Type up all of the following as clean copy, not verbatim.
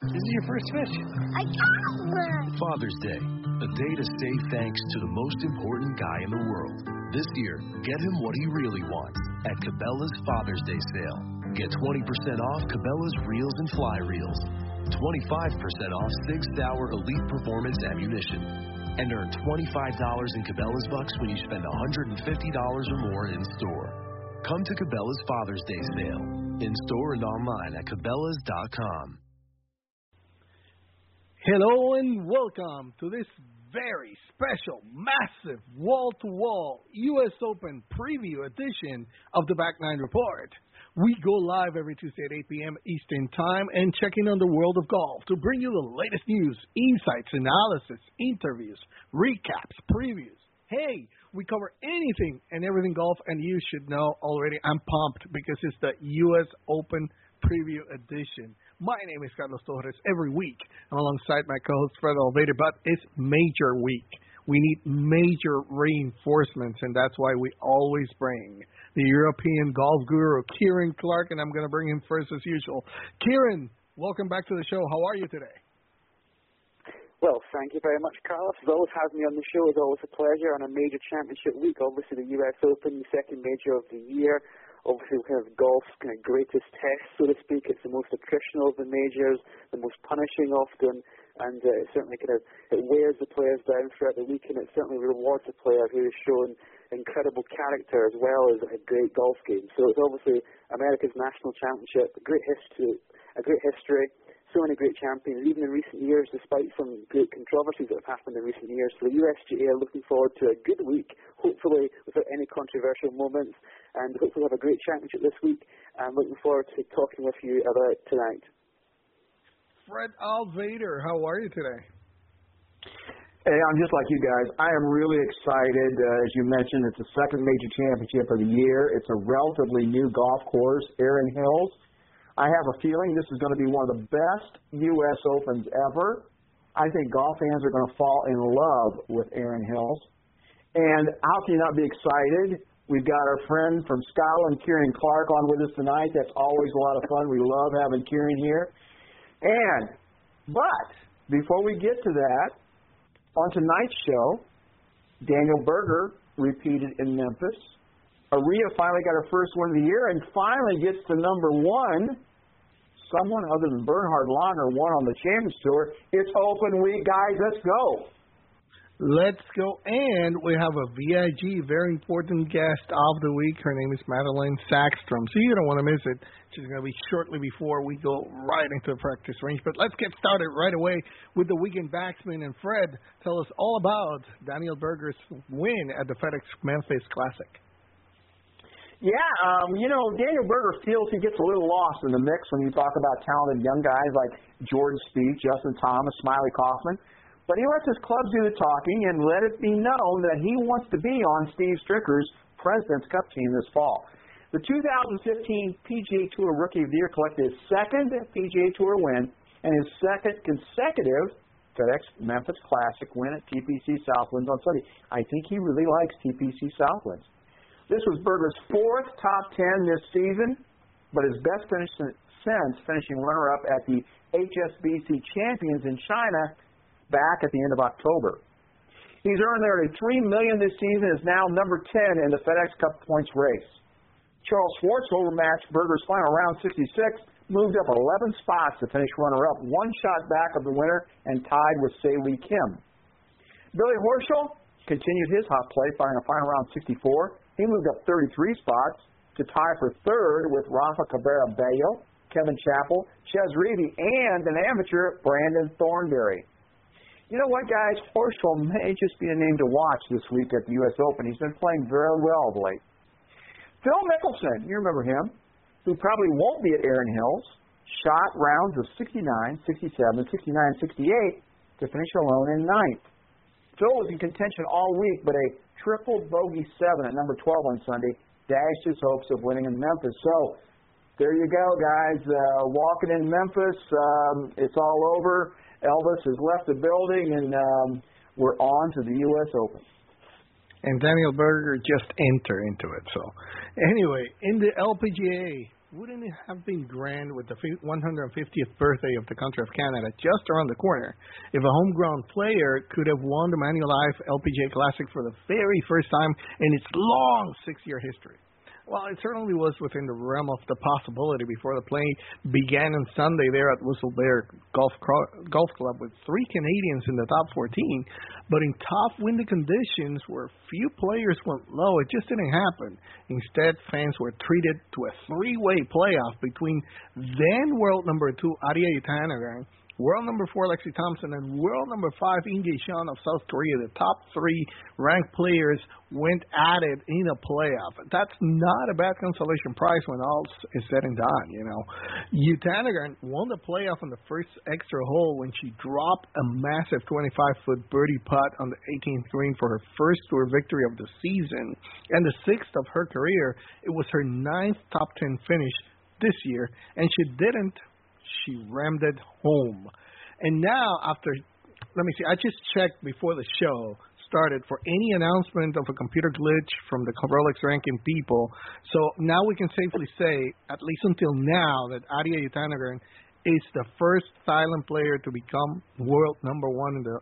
This is your first fish. I got one. Father's Day, a day to say thanks to the most important guy in the world. This year, get him what he really wants at Cabela's Father's Day sale. Get 20% off Cabela's Reels and Fly Reels, 25% off Sig Sauer Elite Performance Ammunition, and earn $25 in Cabela's bucks when you spend $150 or more in store. Come to Cabela's Father's Day sale, in store and online at Cabela's.com. Hello and welcome to this very special, massive, wall-to-wall U.S. Open preview edition of the Back Nine Report. We go live every Tuesday at 8 p.m. Eastern Time and check in on the world of golf to bring you the latest news, insights, analysis, interviews, recaps, previews. Hey, we cover anything and everything golf, and you should know already I'm pumped because it's the U.S. Open preview edition. My name is Carlos Torres. Every week, I'm alongside my co-host Fred Alvader, but it's major week. We need major reinforcements, and that's why we always bring the European golf guru, Kieran Clark, and I'm going to bring him first as usual. Kieran, welcome back to the show. How are you today? Well, thank you very much, Carlos. As always, having me on the show is always a pleasure on a major championship week. Obviously, the U.S. Open, the second major of the year. Obviously, we have golf's kind of greatest test, so to speak. It's the most attritional of the majors, the most punishing often, and it certainly it wears the players down throughout the week, and it certainly rewards a player who has shown incredible character as well as a great golf game. So it's obviously America's national championship, a great history. So many great champions, even in recent years, despite some great controversies that have happened in recent years. So the USGA are looking forward to a good week, hopefully without any controversial moments, and hopefully have a great championship this week. I'm looking forward to talking with you about it tonight. Fred Alvader, how are you today? Hey, I'm just like you guys. I am really excited. As you mentioned, it's the second major championship of the year. It's a relatively new golf course, Erin Hills. I have a feeling this is going to be one of the best U.S. Opens ever. I think golf fans are going to fall in love with Erin Hills. And how can you not be excited? We've got our friend from Scotland, Kieran Clark, on with us tonight. That's always a lot of fun. We love having Kieran here. But before we get to that, on tonight's show, Daniel Berger repeated in Memphis. Aria finally got her first win of the year and finally gets to number one. Someone other than Bernhard Langer won on the Champions Tour. It's Open Week, guys. Let's go. Let's go. And we have a VIG, very important guest of the week. Her name is Madeline Sackstrom. So you don't want to miss it. She's going to be shortly before we go right into the practice range. But let's get started right away with the weekend backsman. And Fred, tell us all about Daniel Berger's win at the FedEx Memphis Classic. Yeah, Daniel Berger feels he gets a little lost in the mix when you talk about talented young guys like Jordan Spieth, Justin Thomas, Smiley Kaufman. But he lets his clubs do the talking and let it be known that he wants to be on Steve Stricker's President's Cup team this fall. The 2015 PGA Tour Rookie of the Year collected his second PGA Tour win and his second consecutive FedEx Memphis Classic win at TPC Southwinds on Sunday. I think he really likes TPC Southwinds. This was Berger's fourth top 10 this season, but his best finish since finishing runner-up at the HSBC Champions in China back at the end of October. He's earned nearly $3 million this season, is now number 10 in the FedEx Cup points race. Charles Schwartz overmatched Berger's final round 66, moved up 11 spots to finish runner-up, one shot back of the winner, and tied with Se-Wei Kim. Billy Horschel continued his hot play, firing a final round 64. He moved up 33 spots to tie for third with Rafa Cabrera Bello, Kevin Chappell, Ches Reavie, and an amateur, Brandon Thornberry. You know what, guys? Horschel may just be a name to watch this week at the U.S. Open. He's been playing very well of late. Phil Mickelson, you remember him, who probably won't be at Erin Hills, shot rounds of 69, 67, 69, 68 to finish alone in ninth. Phil was in contention all week, but a triple bogey 7 at number 12 on Sunday dashed his hopes of winning in Memphis. So there you go, guys. Walking in Memphis, it's all over. Elvis has left the building, and we're on to the U.S. Open. And Daniel Berger just entered into it. So anyway, in the LPGA, wouldn't it have been grand with the 150th birthday of the country of Canada just around the corner if a homegrown player could have won the Manulife LPGA Classic for the very first time in its long 6-year history? Well, it certainly was within the realm of the possibility before the play began on Sunday there at Whistlebear Golf Club with 3 Canadians in the top 14. But in tough windy conditions where few players went low, it just didn't happen. Instead, fans were treated to a 3-way playoff between then world number 2 Ariya Jutanugarn, world number 4 Lexi Thompson, and world number 5 In-Jae Chun of South Korea. The top 3 ranked players went at it in a playoff. That's not a bad consolation prize when all is said and done, you know. Jutanugarn won the playoff on the first extra hole when she dropped a massive 25-foot birdie putt on the 18th green for her first tour victory of the season and the 6th of her career. It was her 9th top 10 finish this year, and she rammed it home. And now, let me see, I just checked before the show started for any announcement of a computer glitch from the Rolex ranking people. So now we can safely say, at least until now, that Ariya Jutanugarn is the first Thailand player to become world number one in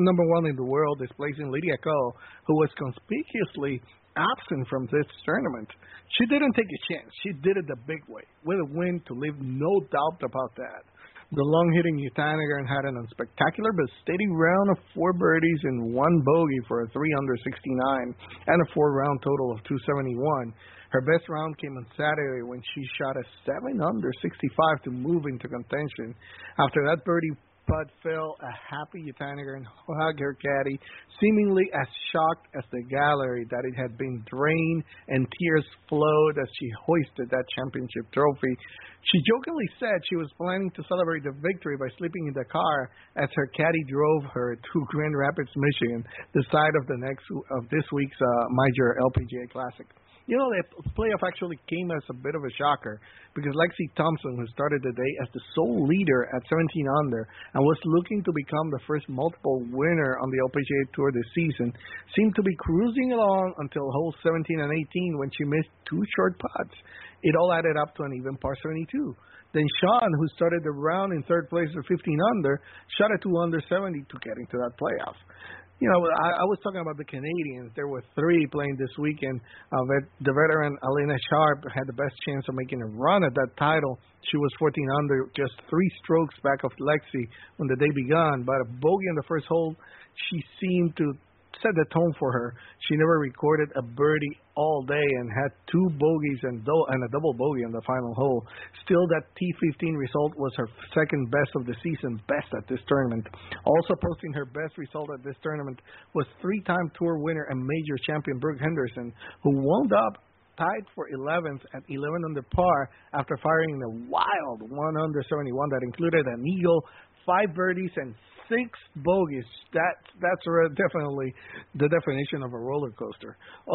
the world, displacing Lydia Ko, who was conspicuously absent from this tournament. She didn't take a chance. She did it the big way, with a win to leave no doubt about that. The long-hitting Jutanugarn had an unspectacular but steady round of 4 birdies and 1 bogey for a 3-under 69 and a 4-round total of 271. Her best round came on Saturday when she shot a 7-under 65 to move into contention. After that birdie putt fell, a happy Jutanugarn hugged her caddy, seemingly as shocked as the gallery that it had been drained, and tears flowed as she hoisted that championship trophy. She jokingly said she was planning to celebrate the victory by sleeping in the car as her caddy drove her to Grand Rapids, Michigan, the site of this week's major LPGA Classic. You know, the playoff actually came as a bit of a shocker because Lexi Thompson, who started the day as the sole leader at 17 under and was looking to become the first multiple winner on the LPGA Tour this season, seemed to be cruising along until holes 17 and 18 when she missed 2 short putts. It all added up to an even par 72. Then Sean, who started the round in third place at 15 under, shot a 2-under 70 to get into that playoff. You know, I was talking about the Canadians. There were 3 playing this weekend. The veteran Alena Sharp had the best chance of making a run at that title. She was 14 under, just 3 strokes back of Lexi when the day began. But a bogey on the first hole, she seemed to set the tone for her. She never recorded a birdie all day and had 2 bogeys and a double bogey on the final hole. Still, that T15 result was her second best of the season, best at this tournament. Also posting her best result at this tournament was 3-time tour winner and major champion Brooke Henderson, who wound up tied for 11th at 11 under par after firing a wild 1-under 71 that included an eagle, 5 birdies, and 6 bogeys. That's definitely the definition of a roller coaster.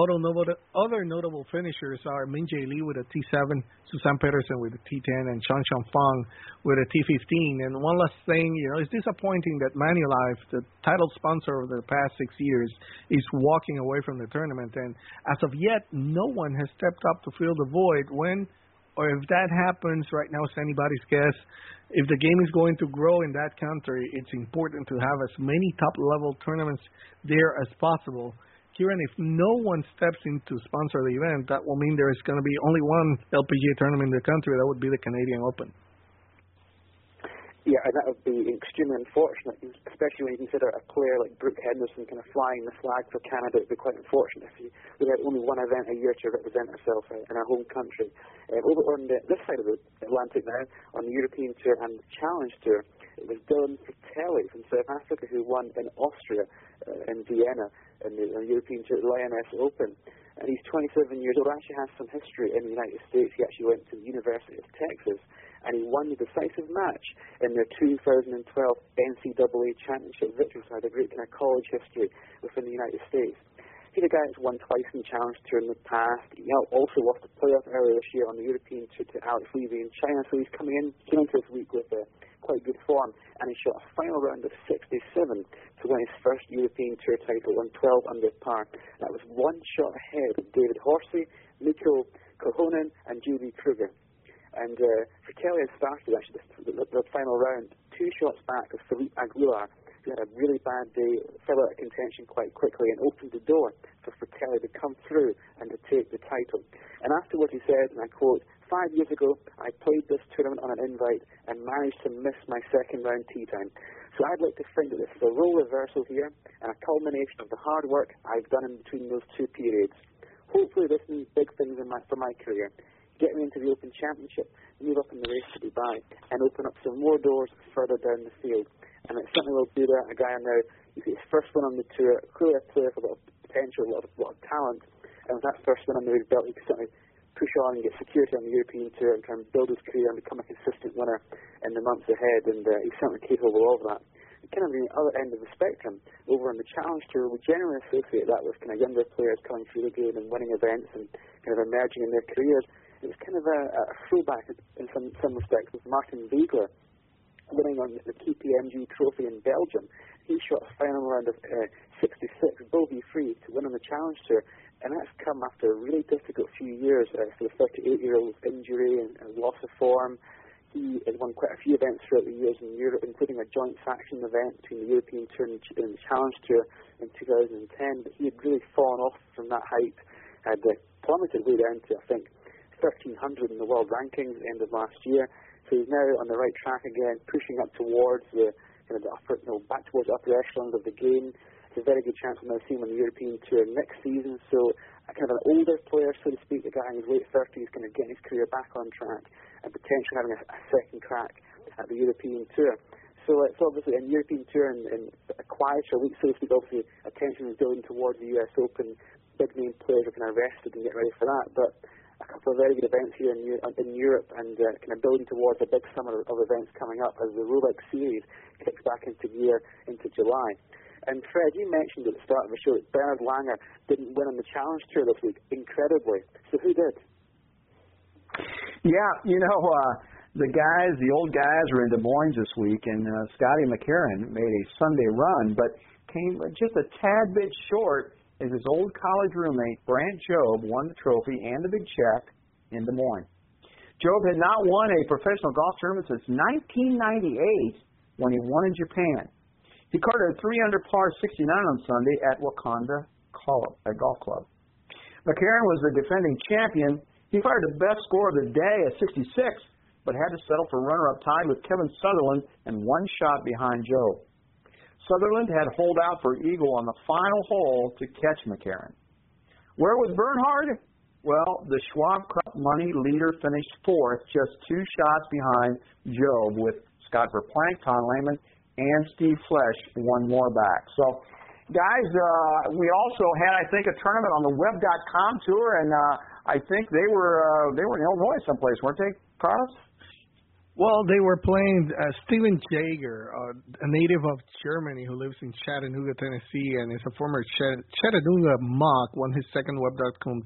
Other notable finishers are Min-Jae Lee with a T7, Susan Pedersen with a T10, and Chan Fang with a T15. And one last thing, you know, it's disappointing that Manulife, the title sponsor of the past 6 years, is walking away from the tournament. And as of yet, no one has stepped up to fill the void. When or if that happens, right now it's anybody's guess. If the game is going to grow in that country, it's important to have as many top-level tournaments there as possible. Kieran, if no one steps in to sponsor the event, that will mean there is going to be only one LPGA tournament in the country. That would be the Canadian Open. Yeah, and that would be extremely unfortunate, especially when you consider a player like Brooke Henderson kind of flying the flag for Canada. It would be quite unfortunate if we had only one event a year to represent herself in our home country. Over on this side of the Atlantic now, on the European Tour and the Challenge Tour, it was Dylan Fratelli from South Africa who won in Austria, in Vienna, in the European Tour Lioness Open. And he's 27 years old, actually has some history in the United States. He actually went to the University of Texas, and he won the decisive match in their 2012 NCAA Championship victory. So had a great kind of college history within the United States. He's a guy that's won twice in the Challenge Tour in the past. He also lost the playoff earlier this year on the European Tour to Alex Levy in China. So he's came into this week with quite good form, and he shot a final round of 67 to win his first European Tour title on 12 under par. That was 1 shot ahead of David Horsey, Mikko Kohonen, and Julie Kruger. And Fratelli had started actually the final round 2 shots back of Philippe Aguilar, who had a really bad day, fell out of contention quite quickly, and opened the door for Fratelli to come through and to take the title. And afterwards he said, and I quote, 5 years ago, I played this tournament on an invite and managed to miss my second round tee time. So I'd like to think that this is a role reversal here and a culmination of the hard work I've done in between those 2 periods. Hopefully this means big things for my career. Get me into the Open Championship, move up in the race to Dubai, and open up some more doors further down the field. And it certainly will do that. A guy now, he's his first win on the tour, clearly a player with a lot of potential, a lot of talent. And with that first win under his belt, he can certainly push on and get security on the European Tour and try and build his career and become a consistent winner in the months ahead. And he's certainly capable of that. And kind of the other end of the spectrum, over on the Challenge Tour, we generally associate that with kind of younger players coming through the game and winning events and kind of emerging in their careers. It was kind of a throwback in some respects with Martin Wiegler winning on the KPMG Trophy in Belgium. He shot a final round of 66, bogey-free, to win on the Challenge Tour. And that's come after a really difficult few years for the 38-year-old's injury and loss of form. He has won quite a few events throughout the years in Europe, including a joint faction event between the European Tour and the Challenge Tour in 2010. But he had really fallen off from that height, had plummeted way down to, I think, 1,300 in the world rankings at the end of last year. So he's now on the right track again, pushing up towards the kind of the upper, back towards the upper echelons of the game. It's a very good chance we'll now see him on the European Tour next season. So a kind of an older player, so to speak, the guy in his late 30s, kind of getting his career back on track and potentially having a second crack at the European Tour. So it's obviously a European Tour in a quieter week, so to speak. Obviously, attention is building towards the US Open. Big name players are kind of rested and get ready for that. But a couple of very good events here in Europe and kind of building towards a big summer of events coming up as the Rolex Series kicks back into gear into July. And Fred, you mentioned at the start of the show that Bernard Langer didn't win on the Challenge Tour this week, incredibly. So who did? Yeah, the old guys were in Des Moines this week, and Scotty McCarron made a Sunday run, but came just a tad bit short as his old college roommate, Brant Jobe, won the trophy and the big check in Des Moines. Jobe had not won a professional golf tournament since 1998 when he won in Japan. He carded a 3-under par 69 on Sunday at Wakanda Golf Club. McCarron was the defending champion. He fired the best score of the day at 66, but had to settle for runner-up tied with Kevin Sutherland and 1 shot behind Jobe. Sutherland had holed out for eagle on the final hole to catch McCarron. Where was Bernhard? Well, the Schwab Cup money leader finished 4th, just 2 shots behind Jobe, with Scott Verplank, Tom Lehman, and Steve Flesch 1 more back. So, guys, we also had, I think, a tournament on the Web.com tour, and I think they were in Illinois someplace, weren't they, Carlos? Well, they were playing Steven Jaeger, a native of Germany who lives in Chattanooga, Tennessee, and is a former Chattanooga Mock, won his second Web.com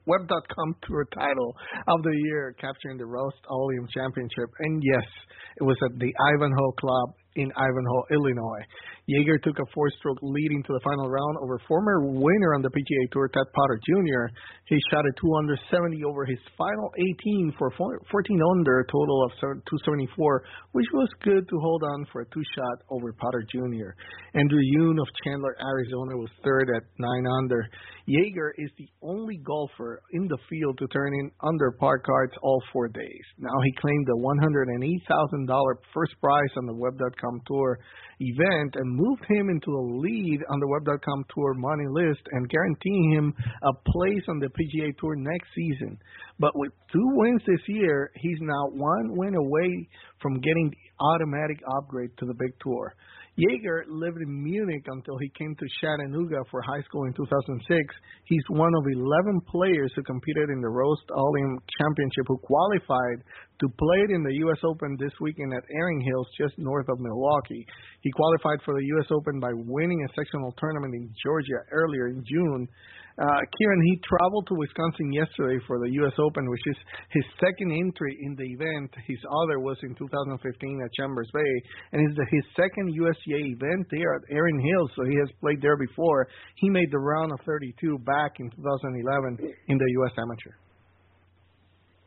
Tour title of the year, capturing the Roast Oleum Championship. And yes, it was at the Ivanhoe Club in Ivanhoe, Illinois. Jaeger took a 4-stroke lead into the final round over former winner on the PGA Tour, Ted Potter Jr. He shot a 2-under 70 over his final 18 for 14 under, a total of 274, which was good to hold on for a 2-shot over Potter Jr. Andrew Yoon of Chandler, Arizona was third at 9 under. Jaeger is the only golfer in the field to turn in under par cards all 4 days. Now he claimed the $108,000 first prize on the Web.com Tour event and moved him into the lead on the Web.com Tour money list and guaranteeing him a place on the PGA Tour next season. But with 2 wins this year, he's now 1 win away from getting the automatic upgrade to the Big Tour. Jaeger lived in Munich until he came to Chattanooga for high school in 2006. He's one of 11 players who competed in the Roast Oleum Championship who qualified to play in the U.S. Open this weekend at Erin Hills, just north of Milwaukee. He qualified for the U.S. Open by winning a sectional tournament in Georgia earlier in June. Kieran, he traveled to Wisconsin yesterday for the U.S. Open, which is his second entry in the event. His other was in 2015 at Chambers Bay, and it's his second USGA event there at Erin Hills, so he has played there before. He made the round of 32 back in 2011 in the U.S. Amateur.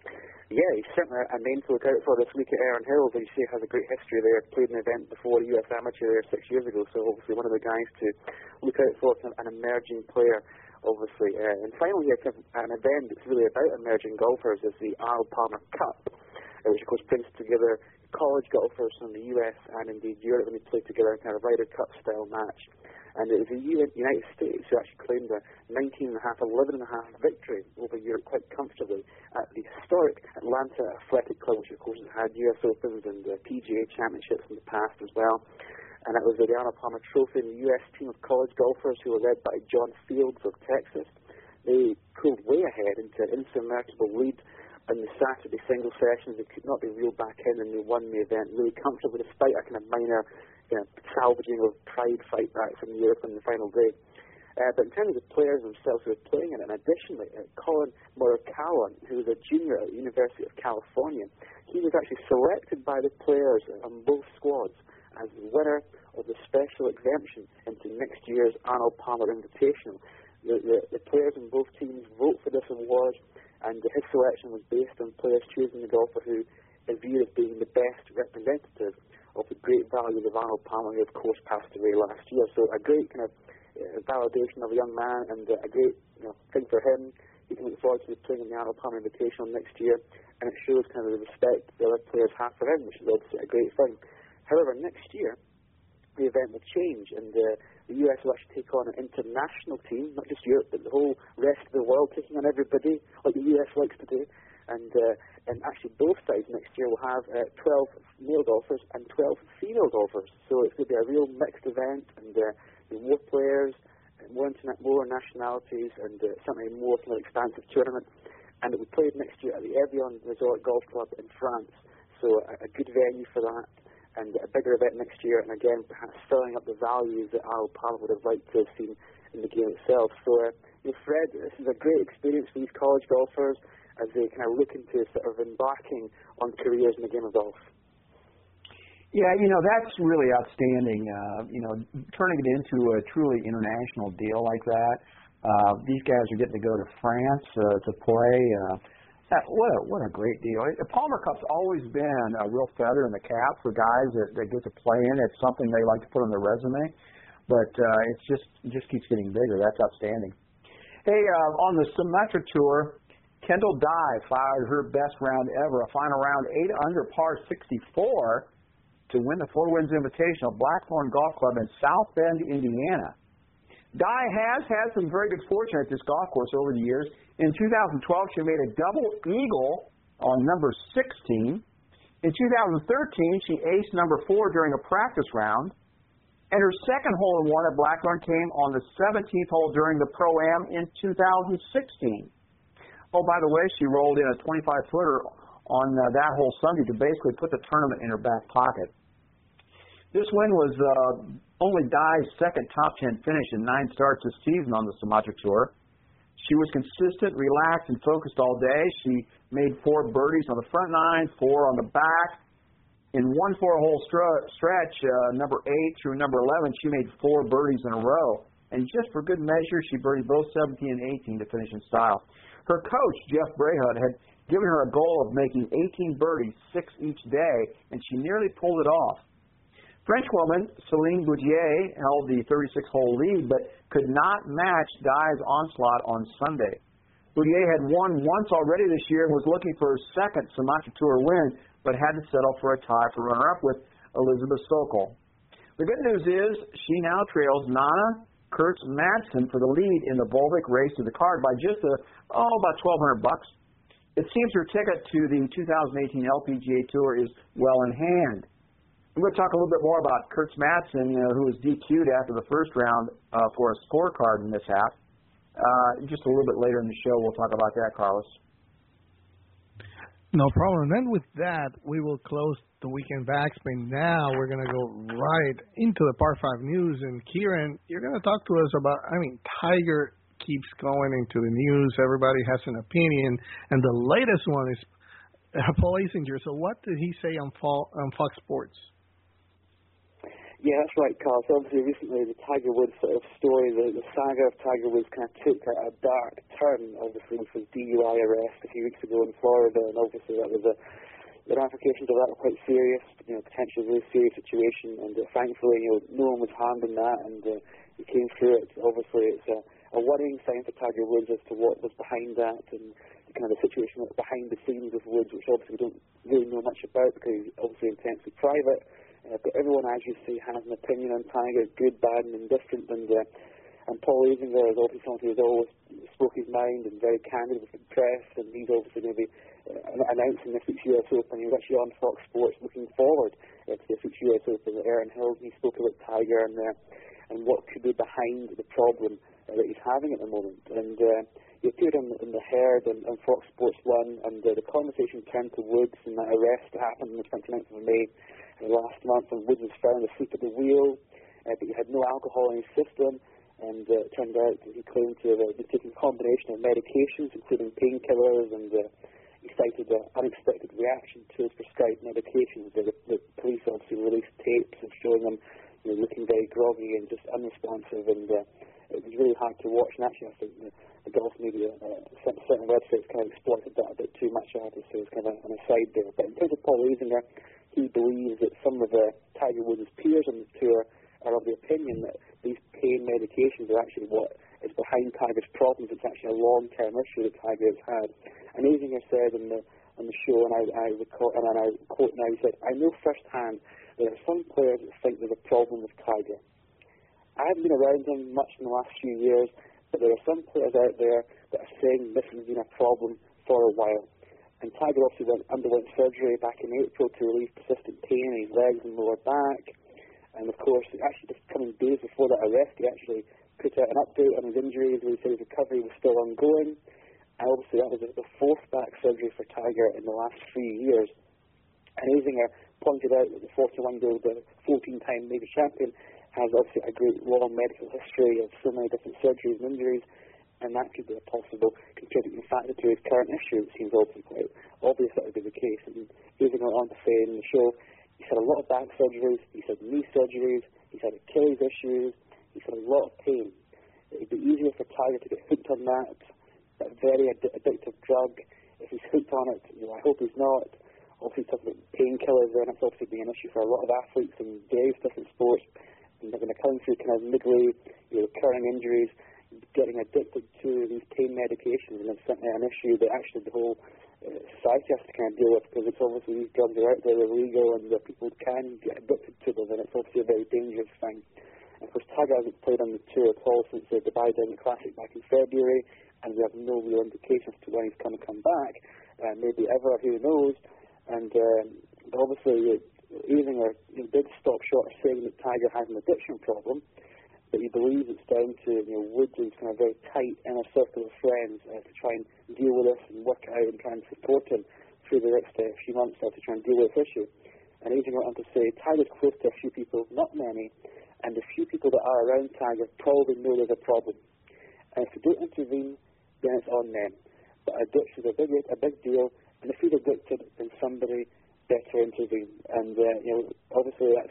Yeah, he's certainly a name to look out for this week at Erin Hills. As you say, has a great history there. Played an event before a US Amateur there 6 years ago, so obviously one of the guys to look out for, an emerging player, obviously. And finally, an event that's really about emerging golfers is the Arnold Palmer Cup, which of course brings together college golfers from the US and indeed Europe, and they play together in kind of Ryder Cup style match. And it was the United States who actually claimed a 19.5, 11.5 victory over Europe quite comfortably at the historic Atlanta Athletic Club, which of course has had US Opens and PGA Championships in the past as well. And that was the Arnold Palmer Trophy, and the US team of college golfers who were led by John Fields of Texas. They pulled way ahead into an insurmountable lead in the Saturday single sessions. They could not be reeled back in, and they won the event really comfortably despite a kind of minor salvaging of pride fight back from Europe on the final day. But in terms of the players themselves who were playing in it, and additionally, Colin Morikawa, who was a junior at the University of California, he was actually selected by the players on both squads as the winner of the special exemption into next year's Arnold Palmer Invitational. The players in both teams vote for this award, and his selection was based on players choosing the golfer who is viewed as being the best representative of the great values of Arnold Palmer, who of course passed away last year. So a great kind of validation of a young man, and a great thing for him. He can look forward to playing in the Arnold Palmer Invitational next year, and it shows kind of the respect the other players have for him, which is obviously a great thing. However, next year the event will change, and the US will actually take on an international team, not just Europe, but the whole rest of the world, taking on everybody like the US likes to do. And actually both sides next year will have 12 male golfers and 12 female golfers. So it's going to be a real mixed event, and more players, more nationalities, and something more kind of expansive tournament. And it will be played next year at the Evian Resort Golf Club in France. So a good venue for that, and a bigger event next year, and again perhaps filling up the values that Arnold Palmer would have liked to have seen in the game itself. So Fred, this is a great experience for these college golfers as they kind of look into sort of embarking on careers in the game of golf. Yeah, that's really outstanding, turning it into a truly international deal like that. These guys are getting to go to France to play. What a great deal. The Palmer Cup's always been a real feather in the cap for guys that get to play in. It's something they like to put on their resume, but it just keeps getting bigger. That's outstanding. Hey, on the Sumatra Tour, Kendall Dye fired her best round ever, a final round 8 under par 64 to win the Four Winds Invitational at Blackthorn Golf Club in South Bend, Indiana. Dye has had some very good fortune at this golf course over the years. In 2012, she made a double eagle on number 16. In 2013, she aced number 4 during a practice round. And her second hole-in-one at Blackthorn came on the 17th hole during the Pro-Am in 2016. Oh, by the way, she rolled in a 25-footer on that whole Sunday to basically put the tournament in her back pocket. This win was only Dye's second top 10 finish in 9 starts this season on the Sumatra Tour. She was consistent, relaxed, and focused all day. She made 4 birdies on the front 9, 4 on the back. In one 4-hole stretch, number 8 through number 11, she made 4 birdies in a row. And just for good measure, she birdied both 17 and 18 to finish in style. Her coach, Jeff Brayhut, had given her a goal of making 18 birdies, 6 each day, and she nearly pulled it off. Frenchwoman Céline Boutier held the 36-hole lead, but could not match Dye's onslaught on Sunday. Boutier had won once already this year and was looking for her second Sumatra Tour win, but had to settle for a tie for runner-up with Elizabeth Sokol. The good news is she now trails Nana Kurtz Madsen for the lead in the Volvic Race to the Card by just about $1,200. It seems her ticket to the 2018 LPGA Tour is well in hand. We're going to talk a little bit more about Kurtz Madsen, who was DQ'd after the first round for a scorecard mishap. Just a little bit later in the show, we'll talk about that, Carlos. No problem. And then with that, we will close the weekend backspin. Now we're going to go right into the Par 5 news. And Kieran, you're going to talk to us about, Tiger keeps going into the news. Everybody has an opinion. And the latest one is Paul Azinger. So what did he say on Fox Sports? Yeah, that's right, Carl. So obviously recently the Tiger Woods sort of story, the saga of Tiger Woods kind of took a dark turn, obviously, with his DUI arrest a few weeks ago in Florida, and obviously that was the ramifications of that were quite serious, potentially a really serious situation, and thankfully, no one was harmed in that, and he came through it. Obviously, it's a worrying sign for Tiger Woods as to what was behind that, and kind of the situation that was behind the scenes with Woods, which obviously we don't really know much about because he's obviously intensely private. But everyone, as you say, has an opinion on Tiger, good, bad, and indifferent. And Paul Azinger is obviously someone who's always spoke his mind and very candid with the press. And he's obviously going to be announcing this week's US Open. He was actually on Fox Sports looking forward to this week's US Open with Aaron Hill. He spoke about Tiger and what could be behind the problem that he's having at the moment. And he appeared in the Herd and Fox Sports 1, and the conversation turned to Woods and that arrest that happened on the 29th of May. Last month, when Woods was found asleep at the wheel, but he had no alcohol in his system, and it turned out that he claimed to have been taking a combination of medications, including painkillers, and he cited an unexpected reaction to his prescribed medications. The police obviously released tapes of showing him looking very groggy and just unresponsive, and it was really hard to watch. And actually, I think the golf media, certain websites kind of exploited that a bit too much, I have to say. It's kind of an aside there. But in terms of Paul Azinger, he believes that some of Tiger Woods' peers on the tour are of the opinion that these pain medications are actually what is behind Tiger's problems. It's actually a long-term issue that Tiger has had. And Azinger said on the show, and I quote now, he said, "I know firsthand there are some players that think there's a problem with Tiger. I haven't been around him much in the last few years, but there are some players out there that are saying this has been a problem for a while." And Tiger obviously underwent surgery back in April to relieve persistent pain in his legs and lower back. And of course, actually just coming days before that arrest, he actually put out an update on his injuries where he said his recovery was still ongoing. And obviously that was the fourth back surgery for Tiger in the last 3 years. And Azinger pointed out that the 41-year-old, the 14-time major champion, has obviously a great long medical history of so many different surgeries and injuries. And that could be a possible contributing factor to his current issue. It seems obviously quite obvious that would be the case. And Azinger went on to say in the show, he's had a lot of back surgeries, he's had knee surgeries, he's had Achilles issues, he's had a lot of pain. It would be easier for Tiger to get hooked on that very addictive drug. If he's hooked on it, I hope he's not. Obviously, talking about painkillers, then it's obviously been an issue for a lot of athletes in various different sports. And they're going to come through kind of midway, recurring injuries, getting addicted to these pain medications, and it's certainly an issue that actually the whole society has to kind of deal with, because it's obviously these drugs are out there, they're illegal, and people can get addicted to them, and it's obviously a very dangerous thing. And of course, Tiger hasn't played on the tour at all since the Dubai Desert Classic back in February, and we have no real indications to when he's going to come back, maybe ever, who knows. And obviously, Azinger did stop short of saying that Tiger has an addiction problem, but he believes it's down to Woods' kind of very tight inner circle of friends to try and deal with this and work it out and try and support him through the next few months to try and deal with this issue. And Azinger went on to say, Tiger's close to a few people, not many, and the few people that are around Tiger probably know there's a problem. And if they don't intervene, then it's on them. But addiction is a big deal, and if he's addicted, then somebody better intervene. And obviously that's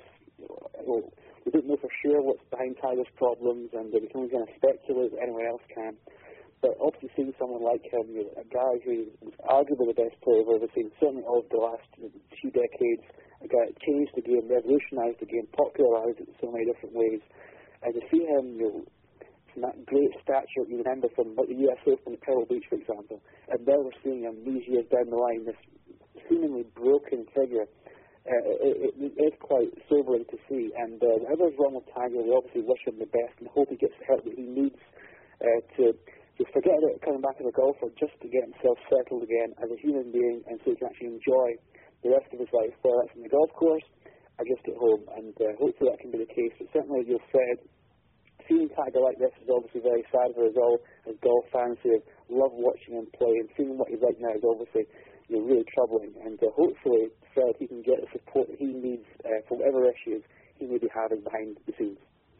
we don't know for sure what's behind Tiger's problems, and we can only kind of speculate that anyone else can. But obviously seeing someone like him, a guy who was arguably the best player we've ever seen, certainly of the last few decades, a guy that changed the game, revolutionised the game, popularised it in so many different ways. And to see him, from that great stature you remember from the US Open at Pebble Beach, for example, and now we're seeing him these years down the line, this seemingly broken figure. It is quite sobering to see, and whatever's wrong with Tiger, we obviously wish him the best and hope he gets the help that he needs to forget about coming back as a golfer, just to get himself settled again as a human being, and so he can actually enjoy the rest of his life, whether that's on the golf course or just at home. And hopefully that can be the case. But certainly, as you've said, seeing Tiger like this is obviously very sad for us all as golf fans who love watching him play, and seeing what he's like now is obviously really troubling. And hopefully, Fred, he can get the support that he needs for whatever issues he may be having behind the scenes.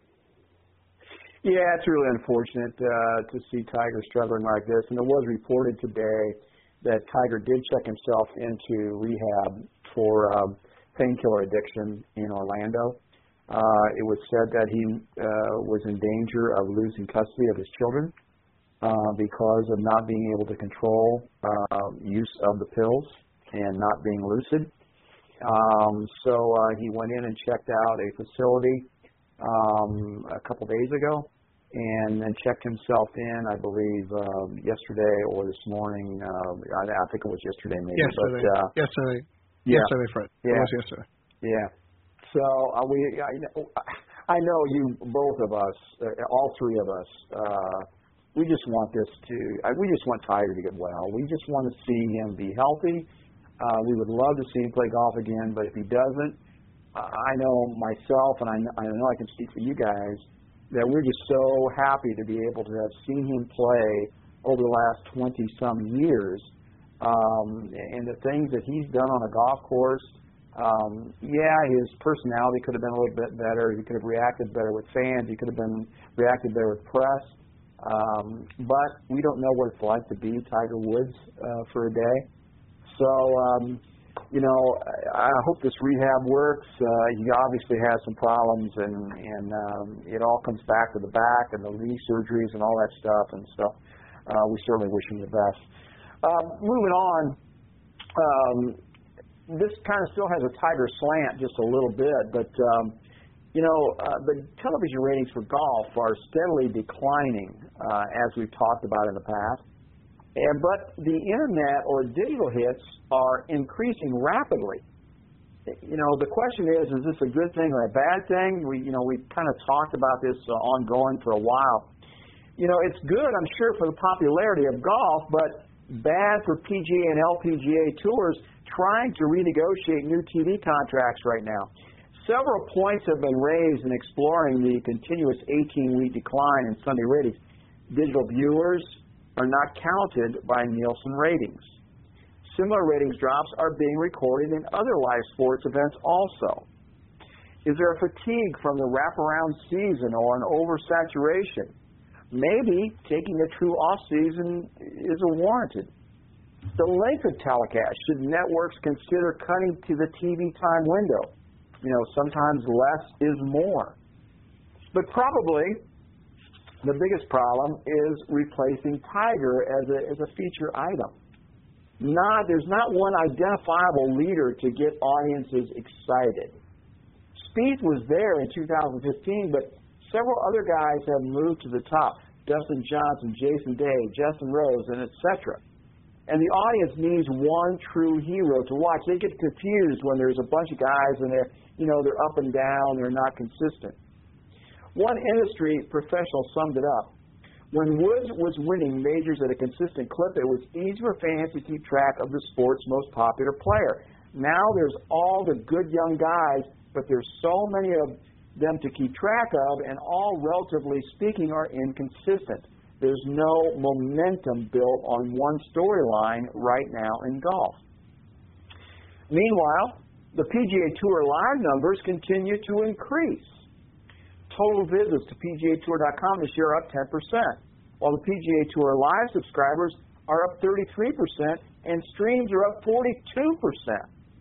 Yeah, it's really unfortunate to see Tiger struggling like this. And it was reported today that Tiger did check himself into rehab for painkiller addiction in Orlando. It was said that he was in danger of losing custody of his children because of not being able to control use of the pills and not being lucid. So he went in and checked out a facility a couple days ago, and then checked himself in, I believe, yesterday or this morning. I think it was yesterday, maybe. Yesterday. But, yesterday. Yeah. Yesterday, Fred. Yeah. It was yesterday. Yeah. So I know you, both of us, all three of us, we just want we just want Tiger to get well. We just want to see him be healthy. We would love to see him play golf again, but if he doesn't, I know myself, and I know I can speak for you guys, that we're just so happy to be able to have seen him play over the last 20-some years. And the things that he's done on a golf course, his personality could have been a little bit better. He could have reacted better with fans. He could have reacted better with press. But we don't know what it's like to be Tiger Woods for a day. So, I hope this rehab works. He obviously has some problems, and it all comes back to the back and the knee surgeries and all that stuff. And so we certainly wish him the best. Moving on, this kind of still has a Tiger slant just a little bit, but, the television ratings for golf are steadily declining, as we've talked about in the past. But the internet or digital hits are increasing rapidly. The question is this a good thing or a bad thing? We kind of talked about this ongoing for a while. It's good, I'm sure, for the popularity of golf, but bad for PGA and LPGA tours trying to renegotiate new TV contracts right now. Several points have been raised in exploring the continuous 18-week decline in Sunday ratings. Digital viewers are not counted by Nielsen ratings. Similar ratings drops are being recorded in other live sports events also. Is there a fatigue from the wraparound season or an oversaturation? Maybe taking a true off-season is warranted. The length of telecast. Should networks consider cutting to the TV time window? Sometimes less is more. But probably the biggest problem is replacing Tiger as a feature item. There's not one identifiable leader to get audiences excited. Spieth was there in 2015, but several other guys have moved to the top. Dustin Johnson, Jason Day, Justin Rose, and etc. And the audience needs one true hero to watch. They get confused when there's a bunch of guys and they're up and down, they're not consistent. One industry professional summed it up. When Woods was winning majors at a consistent clip, it was easy for fans to keep track of the sport's most popular player. Now there's all the good young guys, but there's so many of them to keep track of, and all, relatively speaking, are inconsistent. There's no momentum built on one storyline right now in golf. Meanwhile, the PGA Tour live numbers continue to increase. Total visits to PGATour.com this year are up 10%, while the PGA Tour live subscribers are up 33%, and streams are up 42%.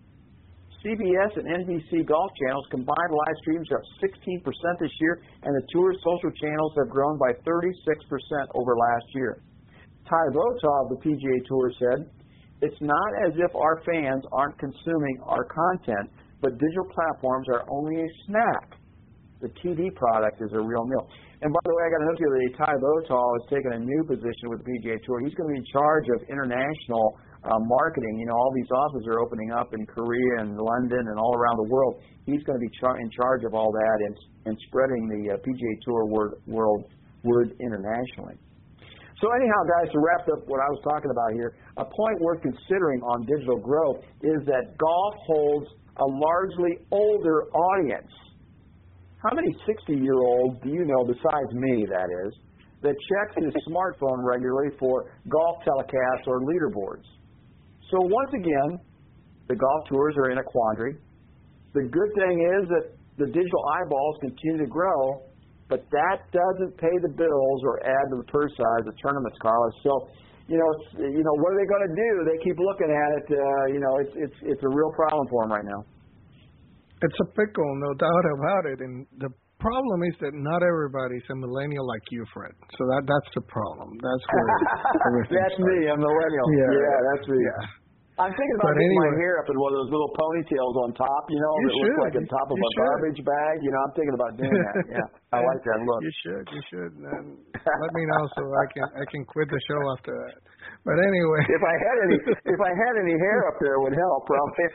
CBS and NBC golf channels combined live streams are up 16% this year, and the Tour's social channels have grown by 36% over last year. Ty Votov of the PGA Tour said, "It's not as if our fans aren't consuming our content, but digital platforms are only a snack. The TV product is a real meal." And by the way, I got to note here that Ty Votov has taken a new position with the PGA Tour. He's going to be in charge of international marketing. All these offices are opening up in Korea and London and all around the world. He's going to be in charge of all that and spreading the PGA Tour word internationally. So anyhow, guys, to wrap up what I was talking about here, a point worth considering on digital growth is that golf holds a largely older audience. How many 60-year-olds do you know, besides me, that is, that checks his smartphone regularly for golf telecasts or leaderboards? So once again, the golf tours are in a quandary. The good thing is that the digital eyeballs continue to grow, but that doesn't pay the bills or add to the purse size of tournaments, Carlos. So, what are they going to do? They keep looking at it. It's a real problem for them right now. It's a pickle, no doubt about it. And the problem is that not everybody's a millennial like you, Fred. So that's the problem. That's where everything That's starts. me, a millennial. Yeah, that's me. Yeah. I'm thinking about getting my hair up in one of those little ponytails on top, that look like on top of a garbage bag. I'm thinking about doing that. Yeah, I like that look. You should. And let me know so I can quit the show after that. But anyway, if I had any hair up there, it would help probably.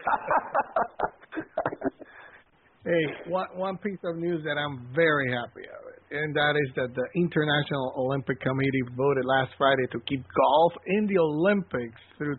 Hey, one piece of news that I'm very happy of it, and that is that the International Olympic Committee voted last Friday to keep golf in the Olympics through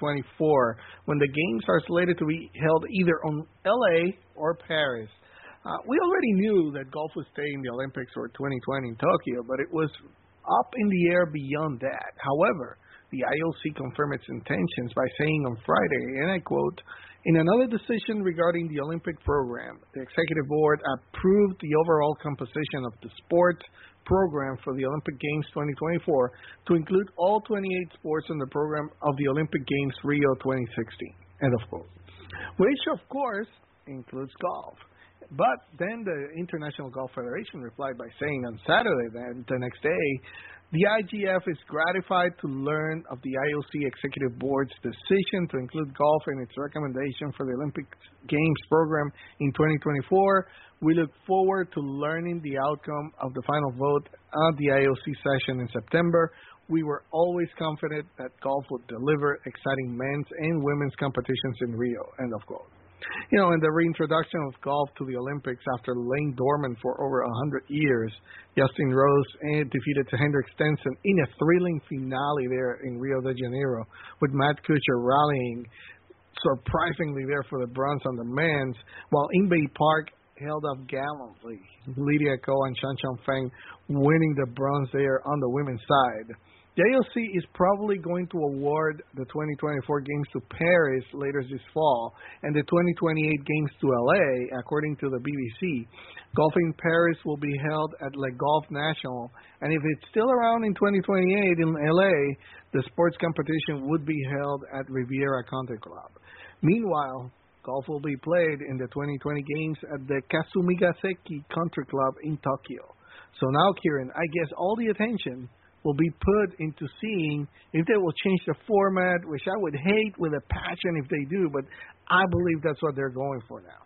2024, when the games are slated to be held either on LA or Paris. We already knew that golf would stay in the Olympics for 2020 in Tokyo, but it was up in the air beyond that. However, the IOC confirmed its intentions by saying on Friday, and I quote, "In another decision regarding the Olympic program, the Executive Board approved the overall composition of the sports program for the Olympic Games 2024 to include all 28 sports in the program of the Olympic Games Rio 2016." End of quote. Which, of course, includes golf. But then the International Golf Federation replied by saying on Saturday, then the next day, the IGF is gratified to learn of the IOC Executive Board's decision to include golf in its recommendation for the Olympic Games program in 2024. We look forward to learning the outcome of the final vote at the IOC session in September. We were always confident that golf would deliver exciting men's and women's competitions in Rio. End of quote. And the reintroduction of golf to the Olympics after laying dormant for over 100 years, Justin Rose defeated Henrik Stenson in a thrilling finale there in Rio de Janeiro, with Matt Kuchar rallying surprisingly there for the bronze on the men's, while Inbay Park held up gallantly, Lydia Ko and Shanshan Feng winning the bronze there on the women's side. The IOC is probably going to award the 2024 Games to Paris later this fall and the 2028 Games to LA, according to the BBC. Golf in Paris will be held at Le Golf National, and if it's still around in 2028 in LA, the sports competition would be held at Riviera Country Club. Meanwhile, golf will be played in the 2020 Games at the Kasumigaseki Country Club in Tokyo. So now, Kieran, I guess all the attention will be put into seeing if they will change the format, which I would hate with a passion if they do, but I believe that's what they're going for now.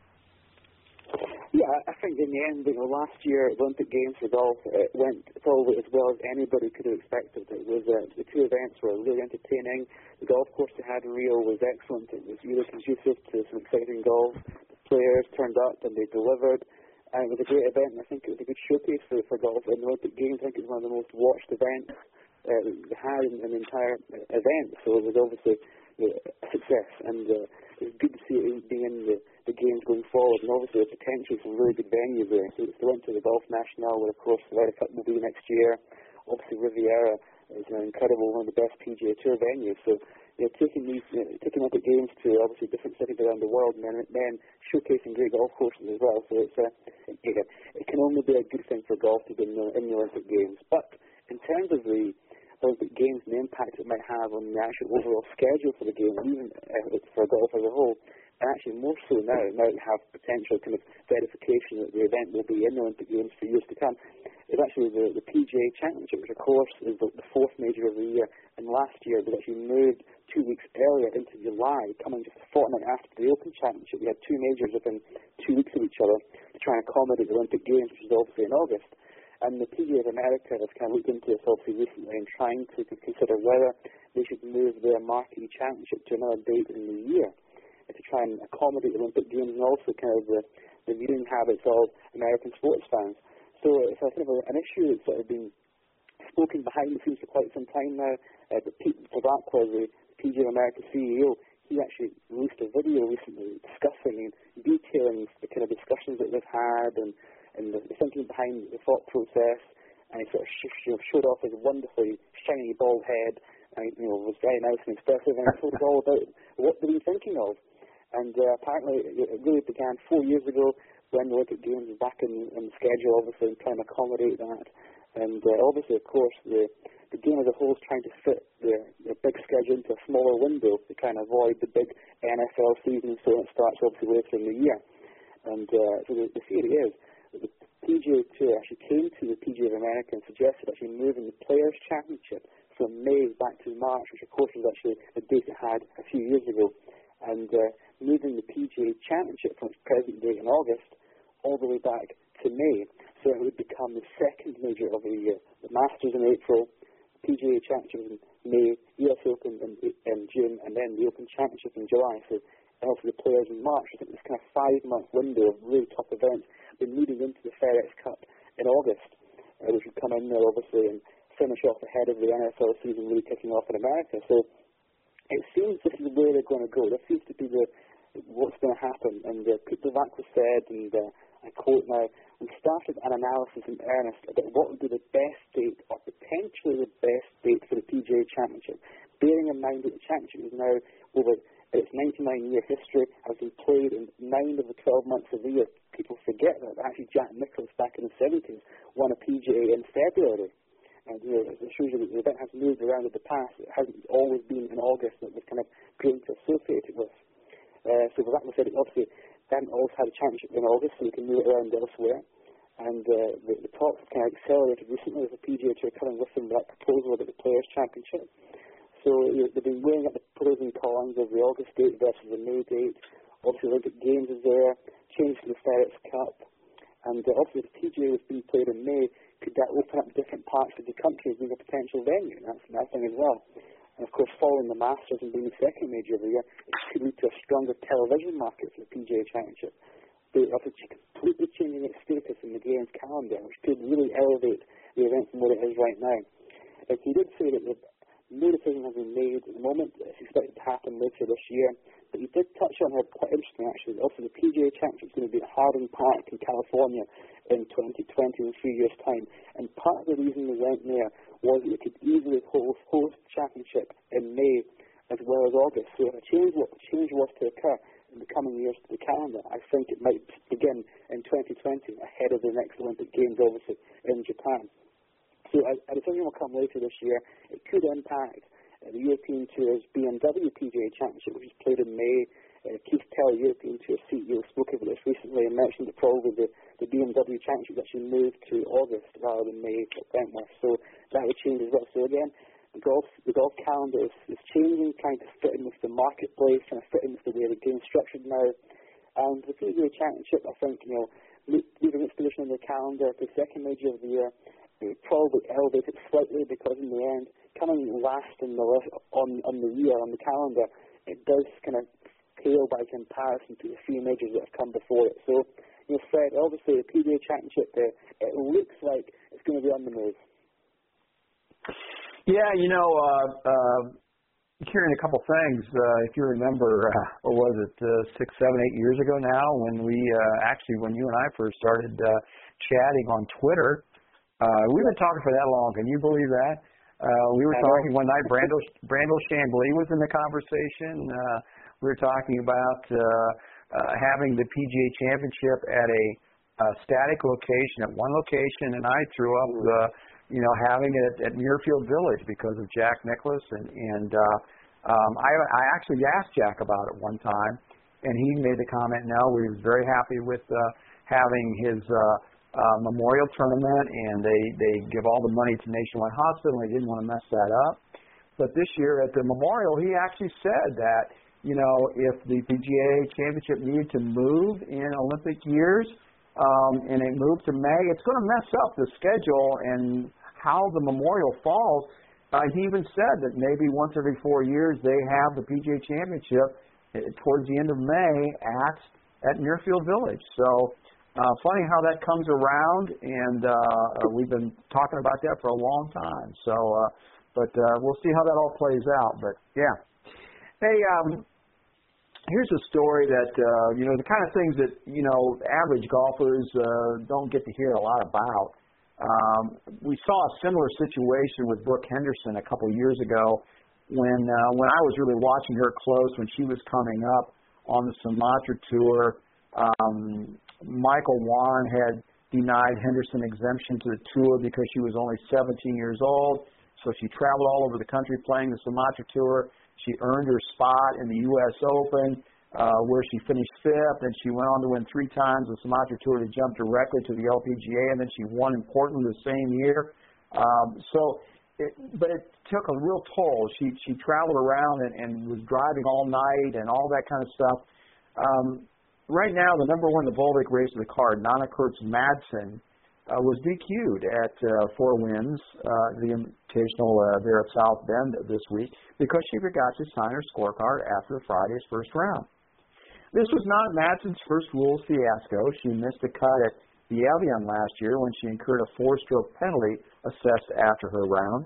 Yeah, I think in the end, last year Olympic Games for golf went probably as well as anybody could have expected. It was the two events were really entertaining. The golf course they had in Rio was excellent. It was really conducive to some exciting golf. The players turned up and they delivered. And it was a great event, and I think it was a good showcase for golf in the Olympic Games. I think it was one of the most watched events they had in the entire event. So it was obviously a success, and it's good to see it being in the Games going forward. And obviously, the potential some really good venues there. So they went to the Golf National, where of course the Ryder Cup will be next year. Obviously, Riviera is an incredible, one of the best PGA Tour venues. So taking Olympic Games to obviously different cities around the world, and then showcasing great golf courses as well. So it can only be a good thing for golf to be in the Olympic Games. But in terms of the Olympic Games and the impact it might have on the actual overall schedule for the game, even for golf as a whole, and actually more so now have potential kind of verification that the event will be in the Olympic Games for years to come, is actually the PGA Championship, which of course is the fourth major of the year, and last year was actually moved 2 weeks earlier into July, coming just a fortnight after the Open Championship. We had two majors within 2 weeks of each other to try and accommodate the Olympic Games, which is obviously in August. And the PGA of America has kind of looked into this obviously recently and trying to consider whether they should move their marquee championship to another date in the year to try and accommodate the Olympic Games and also kind of the viewing habits of American sports fans. So it's a kind of an issue that's sort of been spoken behind the scenes for quite some time now. But Pete Tobacco, the PGA of America CEO, he actually released a video recently discussing and detailing the kind of discussions that they've had and the thinking behind the thought process, and he sort of showed off his wonderfully shiny bald head, and was very nice and expressive, and it was all about what they were thinking of. And apparently it really began 4 years ago when the Olympic Games was back in the schedule, obviously, and trying to accommodate that. And obviously, of course, the game as a whole is trying to fit their big schedule into a smaller window to kind of avoid the big NFL season, so it starts obviously later in the year. And so the theory is that the PGA Tour actually came to the PGA of America and suggested actually moving the Players' Championship from May back to March, which of course was actually the date it had a few years ago, and moving the PGA Championship from its present date in August all the way back to May, so it would become the second major of the year. The Masters in April, PGA Championship in May, US Open in June, and then the Open Championship in July. So also the Players in March. I think this kind of 5-month window of really top events, been leading into the FedEx Cup in August, which would come in there obviously and finish off ahead of the NFL season really kicking off in America. So it seems this is where they're going to go. This seems to be what's going to happen. And Pete Dvorak said, and I quote now, "We started an analysis in earnest about what would be the best date or potentially the best date for the PGA Championship, bearing in mind that the championship is now over its 99-year history, has been played in 9 of the 12 months of the year." People forget that. Actually, Jack Nicklaus back in the 70s won a PGA in February. And it shows you that the event has moved around in the past. It hasn't always been in August that we've kind of grown to associate it with. So with that said, obviously, they haven't always had a championship in August, so you can move it around elsewhere. And the talks have kind of accelerated recently with the PGA Tour coming with them with that proposal about the Players' Championship. So they've been weighing up the pros and cons of the August date versus the May date. Obviously, Olympic Games is there, change to the FedEx Cup. And obviously, if the PGA was being played in May, could that open up different parts of the country as being a potential venue? That's another thing as well. And of course, following the Masters and being the second major of the year, it could lead to a stronger television market for the PGA Championship. They're obviously completely changing its status in the game's calendar, which could really elevate the event from what it is right now. He did say that no decision has been made at the moment. It's expected to happen later this year. But he did touch on it quite interesting, actually. Also, the PGA Championship is going to be at Harding Park in California in 2020, in 3 years' time. And part of the reason they went there was that it could easily host the championship in May as well as August. So if a change was to occur in the coming years to the calendar, I think it might begin in 2020, ahead of the next Olympic Games, obviously, in Japan. So a decision will come later this year. It could impact the European Tour's BMW PGA Championship, which is played in May. Keith Taylor, European Tour CEO, spoke about this recently and mentioned that probably the BMW Championship actually moved to August rather than May at Wentworth. So that would change as well. So again, the golf calendar is changing, trying to fit in with the marketplace, trying to fit in with the way the game's structured now. And the PGA Championship, I think, moving its position on the calendar to the second major of the year, it would probably elevate it slightly because in the end, coming last in the list on the year, on the calendar, it does kind of pale by comparison to the few majors that have come before it. So, Fred, obviously the PGA Championship, it looks like it's going to be on the move. Yeah, hearing a couple things. If you remember, what was it, 6, 7, 8 years ago now, when we when you and I first started chatting on Twitter. We've been talking for that long. Can you believe that? We were talking one night. Brandel Chambly was in the conversation. We were talking about having the PGA Championship at a static location, at one location, and I threw up having it at Muirfield Village because of Jack Nicklaus. And I actually asked Jack about it one time, and he made the comment, no, we were very happy with having his memorial tournament, and they give all the money to Nationwide Hospital, and they didn't want to mess that up. But this year at the memorial, he actually said that, if the PGA Championship needed to move in Olympic years, and it moved to May, it's going to mess up the schedule and how the memorial falls. He even said that maybe once every 4 years they have the PGA Championship towards the end of May at Muirfield Village. So funny how that comes around, and we've been talking about that for a long time. So, but we'll see how that all plays out. But yeah, hey, here's a story that the kind of things that average golfers don't get to hear a lot about. We saw a similar situation with Brooke Henderson a couple years ago when I was really watching her close when she was coming up on the Sumatra Tour. Michael Wan had denied Henderson exemption to the tour because she was only 17 years old. So she traveled all over the country playing the Sumatra Tour. She earned her spot in the U.S. Open. where she finished fifth, and she went on to win 3 times the Sumatra Tour to jump directly to the LPGA, and then she won in Portland the same year. But it took a real toll. She traveled around and was driving all night and all that kind of stuff. Right now, the number one, the Volvic race of the card, Nana Kurtz Madsen, was DQ'd at Four Winds, the Invitational there at South Bend this week, because she forgot to sign her scorecard after Friday's first round. This was not Madsen's first rules fiasco. She missed a cut at the Evian last year when she incurred a 4-stroke penalty assessed after her round.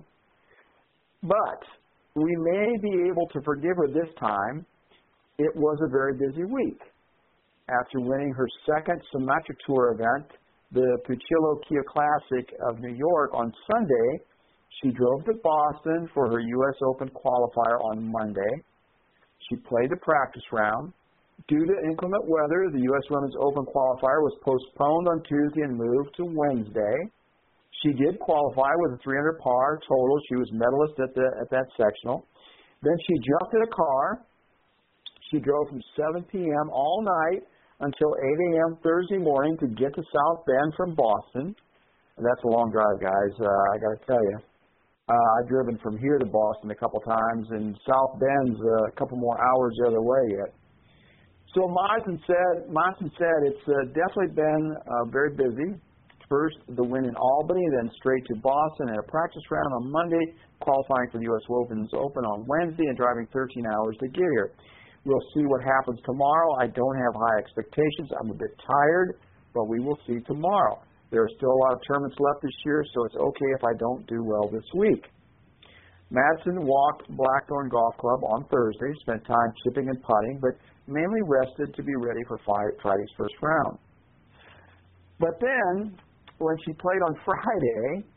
But we may be able to forgive her this time. It was a very busy week. After winning her second Sumatra Tour event, the Pucillo Kia Classic of New York on Sunday, she drove to Boston for her U.S. Open qualifier on Monday. She played the practice round. Due to inclement weather, the U.S. Women's Open qualifier was postponed on Tuesday and moved to Wednesday. She did qualify with a 300 par total. She was medalist at that sectional. Then she jumped in a car. She drove from 7 p.m. all night until 8 a.m. Thursday morning to get to South Bend from Boston. And that's a long drive, guys, I got to tell you. I've driven from here to Boston a couple times, and South Bend's a couple more hours the other way yet. So Madsen said it's definitely been very busy. First, the win in Albany, then straight to Boston and a practice round on Monday, qualifying for the U.S. Open on Wednesday, and driving 13 hours to get here. We'll see what happens tomorrow. I don't have high expectations. I'm a bit tired, but we will see tomorrow. There are still a lot of tournaments left this year, so it's okay if I don't do well this week. Madsen walked Blackthorn Golf Club on Thursday, spent time chipping and putting, but mainly rested to be ready for Friday's first round. But then, when she played on Friday,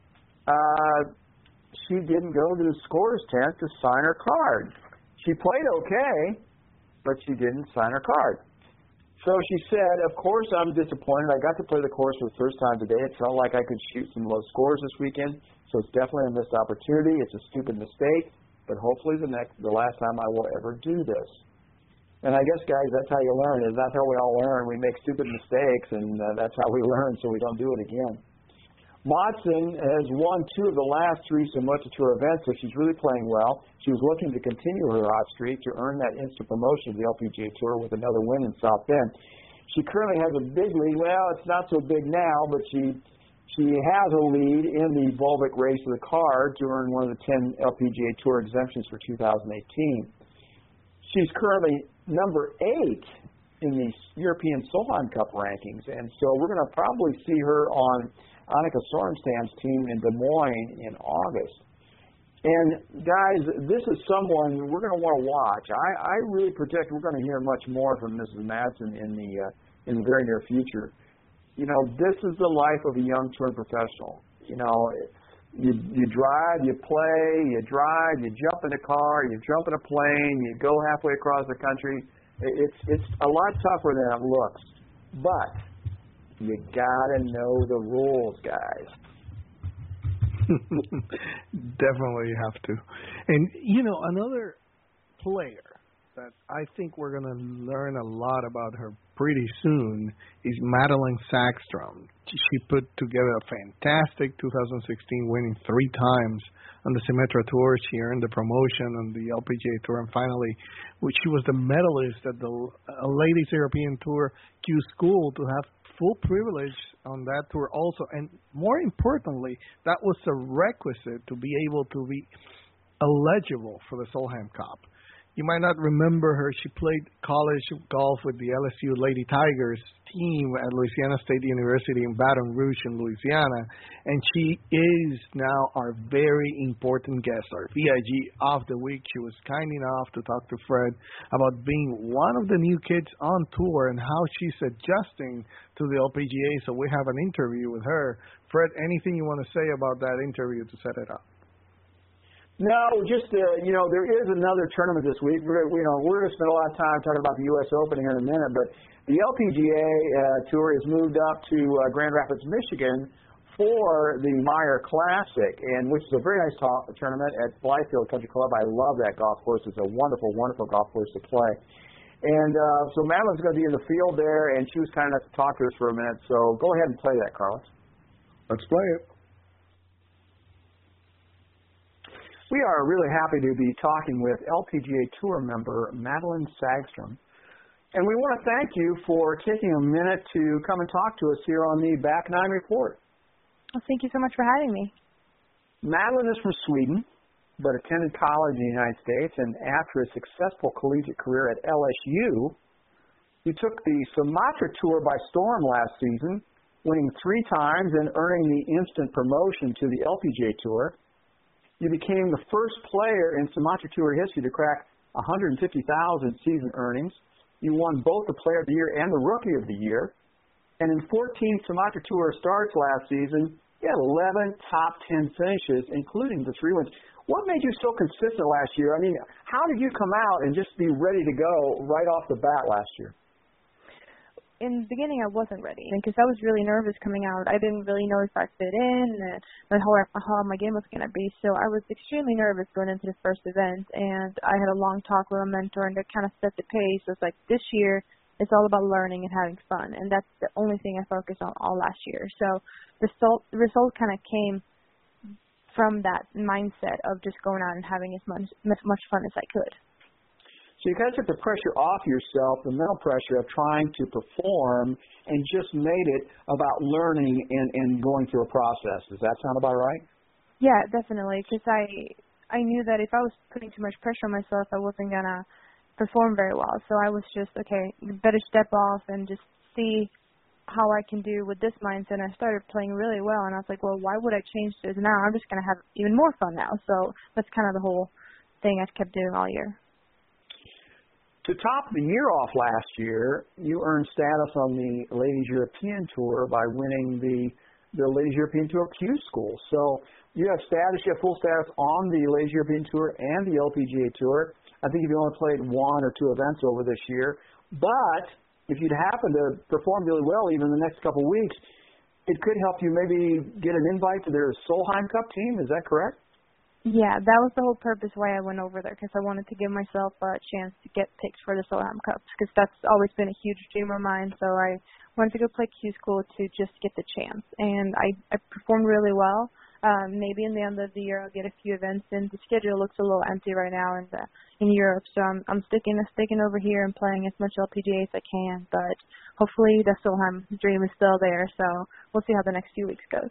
she didn't go to the scorer's tent to sign her card. She played okay, but she didn't sign her card. So she said, of course I'm disappointed. I got to play the course for the first time today. It felt like I could shoot some low scores this weekend, so it's definitely a missed opportunity. It's a stupid mistake, but hopefully the last time I will ever do this. And I guess, guys, that's how you learn. That's how we all learn. We make stupid mistakes, and that's how we learn, so we don't do it again. Madsen has won 2 of the last 3 Sumatra Tour events, so she's really playing well. She was looking to continue her hot streak to earn that instant promotion of the LPGA Tour with another win in South Bend. She currently has a big lead. Well, it's not so big now, but she has a lead in the Volvic race of the card to earn one of the 10 LPGA Tour exemptions for 2018. She's currently number 8 in the European Solheim Cup rankings, and so we're going to probably see her on Annika Sorenstam's team in Des Moines in August. And guys, this is someone we're going to want to watch. I really predict we're going to hear much more from Mrs. Madsen in the very near future. You know, this is the life of a young touring professional. You know, you drive, you play, you drive, you jump in a car, you jump in a plane, you go halfway across the country. It's a lot tougher than it looks, but you gotta know the rules, guys. Definitely have to. And, you know, another player that I think we're going to learn a lot about her pretty soon is Madelene Sackstrom. She put together a fantastic 2016, winning 3 times on the Sumatra Tour. She earned the promotion on the LPGA Tour, and finally, she was the medalist at the Ladies European Tour Q School to have full privilege on that tour also. And more importantly, that was a requisite to be able to be eligible for the Solheim Cup. You might not remember her. She played college golf with the LSU Lady Tigers team at Louisiana State University in Baton Rouge in Louisiana. And she is now our very important guest, our VIG of the week. She was kind enough to talk to Fred about being one of the new kids on tour and how she's adjusting to the LPGA. So we have an interview with her. Fred, anything you want to say about that interview to set it up? No, just, there is another tournament this week. We're going to spend a lot of time talking about the U.S. Open here in a minute, but the LPGA Tour has moved up to Grand Rapids, Michigan for the Meyer Classic, and which is a very nice tournament at Blythefield Country Club. I love that golf course. It's a wonderful, wonderful golf course to play. And so Madeline's going to be in the field there, and she was kind enough to talk to us for a minute. So go ahead and play that, Carlos. Let's play it. We are really happy to be talking with LPGA Tour member Madeline Sagstrom. And we want to thank you for taking a minute to come and talk to us here on the Back Nine Report. Well, thank you so much for having me. Madeline is from Sweden, but attended college in the United States, and after a successful collegiate career at LSU, you took the Sumatra Tour by storm last season, winning 3 times and earning the instant promotion to the LPGA Tour. You became the first player in Sumatra Tour history to crack 150,000 season earnings. You won both the Player of the Year and the Rookie of the Year. And in 14 Sumatra Tour starts last season, you had 11 top 10 finishes, including the 3 wins. What made you so consistent last year? I mean, how did you come out and just be ready to go right off the bat last year? In the beginning, I wasn't ready because I was really nervous coming out. I didn't really know if I fit in and how my game was going to be. So I was extremely nervous going into the first event, and I had a long talk with a mentor, and that kind of set the pace. It was like, this year, it's all about learning and having fun, and that's the only thing I focused on all last year. So the result kind of came from that mindset of just going out and having as much fun as I could. So you kind of took the pressure off yourself, the mental pressure of trying to perform, and just made it about learning and going through a process. Does that sound about right? Yeah, definitely, because I knew that if I was putting too much pressure on myself, I wasn't going to perform very well. So I was just, okay, better step off and just see how I can do with this mindset. And I started playing really well, and I was like, well, why would I change this now? I'm just going to have even more fun now. So that's kind of the whole thing I've kept doing all year. To top the year off last year, you earned status on the Ladies European Tour by winning the Ladies European Tour Q School. So you have full status on the Ladies European Tour and the LPGA Tour. I think you've only played 1 or 2 events over this year. But if you'd happen to perform really well even in the next couple of weeks, it could help you maybe get an invite to their Solheim Cup team. Is that correct? Yeah, that was the whole purpose why I went over there, because I wanted to give myself a chance to get picked for the Solheim Cups, because that's always been a huge dream of mine. So I wanted to go play Q School to just get the chance, and I performed really well. Maybe in the end of the year I'll get a few events in. The schedule looks a little empty right now in Europe, so I'm sticking over here and playing as much LPGA as I can. But hopefully the Solheim dream is still there, so we'll see how the next few weeks goes.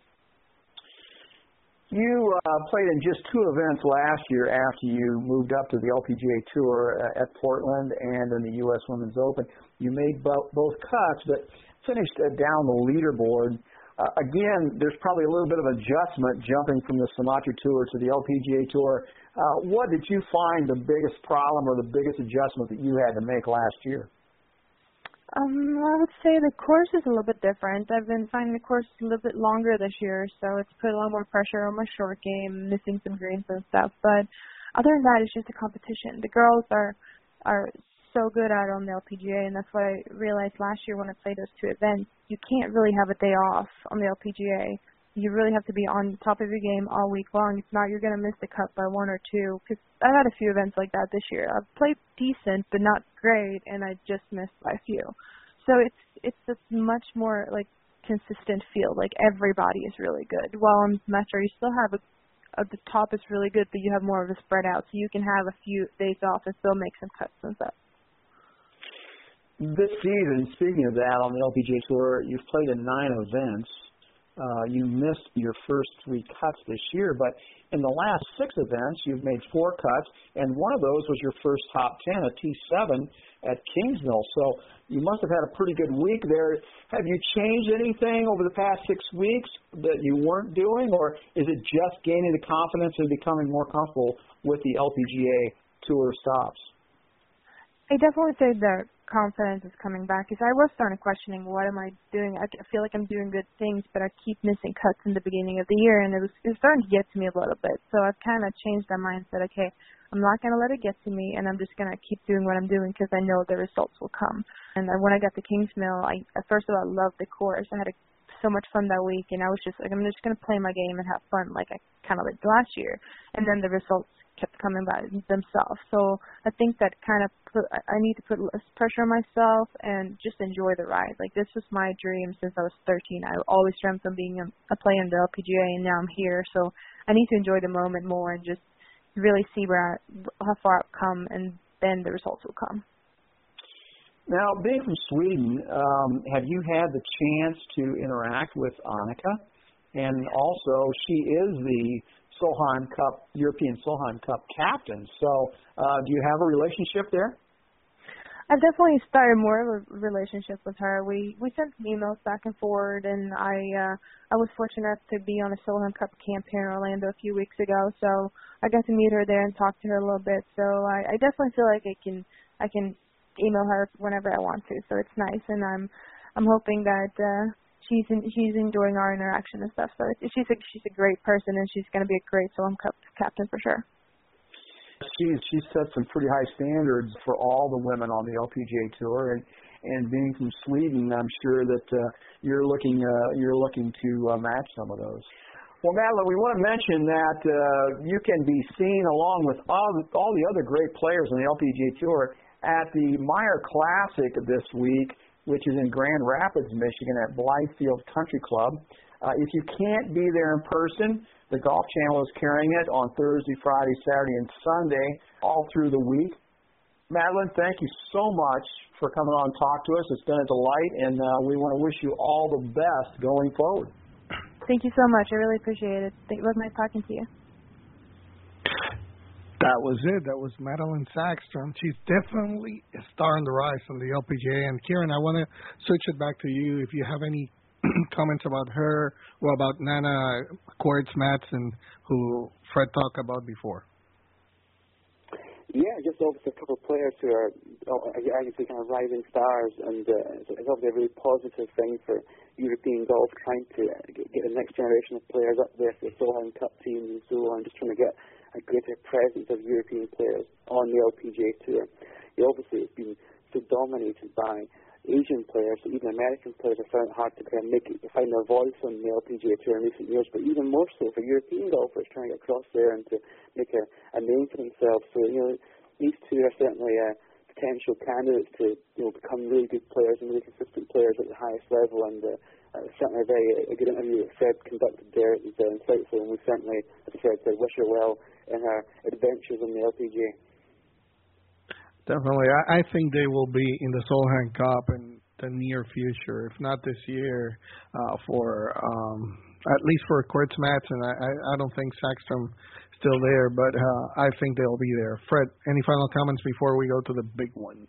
You played in just 2 events last year after you moved up to the LPGA Tour at Portland and in the U.S. Women's Open. You made both cuts, but finished down the leaderboard. Again, there's probably a little bit of adjustment jumping from the Sumatra Tour to the LPGA Tour. What did you find the biggest problem or the biggest adjustment that you had to make last year? I would say the course is a little bit different. I've been finding the course a little bit longer this year, so it's put a lot more pressure on my short game, missing some greens and stuff. But other than that, it's just a competition. The girls are so good at it on the LPGA, and that's what I realized last year when I played those 2 events. You can't really have a day off on the LPGA. You really have to be on the top of your game all week long. If not, you're going to miss the cut by 1 or 2. Because I've had a few events like that this year. I've played decent, but not great, and I just missed by a few. So it's a much more like consistent field. Like everybody is really good. While on Metro, you still have the top is really good, but you have more of a spread out, so you can have a few days off and still make some cuts and stuff. This season, speaking of that, on the LPGA Tour, you've played in 9 events. You missed your first 3 cuts this year, but in the last 6 events, you've made 4 cuts, and one of those was your first top 10, a T7 at Kingsmill. So you must have had a pretty good week there. Have you changed anything over the past 6 weeks that you weren't doing, or is it just gaining the confidence and becoming more comfortable with the LPGA Tour stops? I definitely say the confidence is coming back, because I was starting questioning, what am I doing? I feel like I'm doing good things, but I keep missing cuts in the beginning of the year, and it was starting to get to me a little bit. So I've kind of changed that mindset. Okay, I'm not going to let it get to me, and I'm just going to keep doing what I'm doing because I know the results will come. And when I got to Kingsmill, first of all, I loved the course. I had so much fun that week, and I was just like, I'm just going to play my game and have fun like I kind of did last year. And then the results kept coming by themselves. So I think that kind of I need to put less pressure on myself and just enjoy the ride. Like, this was my dream since I was 13. I always dreamt of being a player in the LPGA, and now I'm here. So I need to enjoy the moment more and just really see how far I've come, and then the results will come. Now, being from Sweden, have you had the chance to interact with Annika? And also, she is the European Solheim Cup captain. So, do you have a relationship there? I've definitely started more of a relationship with her. We sent emails back and forward, and I was fortunate to be on a Solheim Cup camp here in Orlando a few weeks ago. So I got to meet her there and talk to her a little bit. So I definitely feel like I can email her whenever I want to. So it's nice, and I'm hoping that she's enjoying our interaction and stuff. So she's a great person, and she's going to be a great Solheim Cup captain for sure. She's set some pretty high standards for all the women on the LPGA Tour, and being from Sweden, I'm sure that you're looking to match some of those. Well, Madeline, we want to mention that you can be seen along with all the other great players on the LPGA Tour at the Meyer Classic this week, which is in Grand Rapids, Michigan, at Blythefield Country Club. If you can't be there in person, the Golf Channel is carrying it on Thursday, Friday, Saturday, and Sunday, all through the week. Madeline, thank you so much for coming on and talk to us. It's been a delight, and we want to wish you all the best going forward. Thank you so much. I really appreciate it. It was nice talking to you. That was it. That was Madeline Sackstrom. She's definitely a star on the rise on the LPGA. And Kieran, I want to switch it back to you. If you have any comments about her or about Nana Koerstz-Madsen, who Fred talked about before. Yeah, just obviously a couple of players who are, I can say, kind of rising stars, and it's obviously a really positive thing for European golf, trying to get the next generation of players up there for the Solheim Cup teams and so on, just trying to get a greater presence of European players on the LPGA Tour. Obviously, it's been so dominated by Asian players, so even American players have found it hard to kind of to find their voice on the LPGA Tour in recent years, but even more so for European golfers trying to get across there and to make a name for themselves. So, these two are certainly potential candidates to, become really good players and really consistent players at the highest level, and certainly a good interview that Fred conducted there. It was insightful, and we certainly, as I said, wish her well in her adventures on the LPGA. Definitely. I think they will be in the Solheim Cup in the near future, if not this year, for at least for Koerstz-Madsen. I don't think Sackstrom still there, but I think they'll be there. Fred, any final comments before we go to the big one?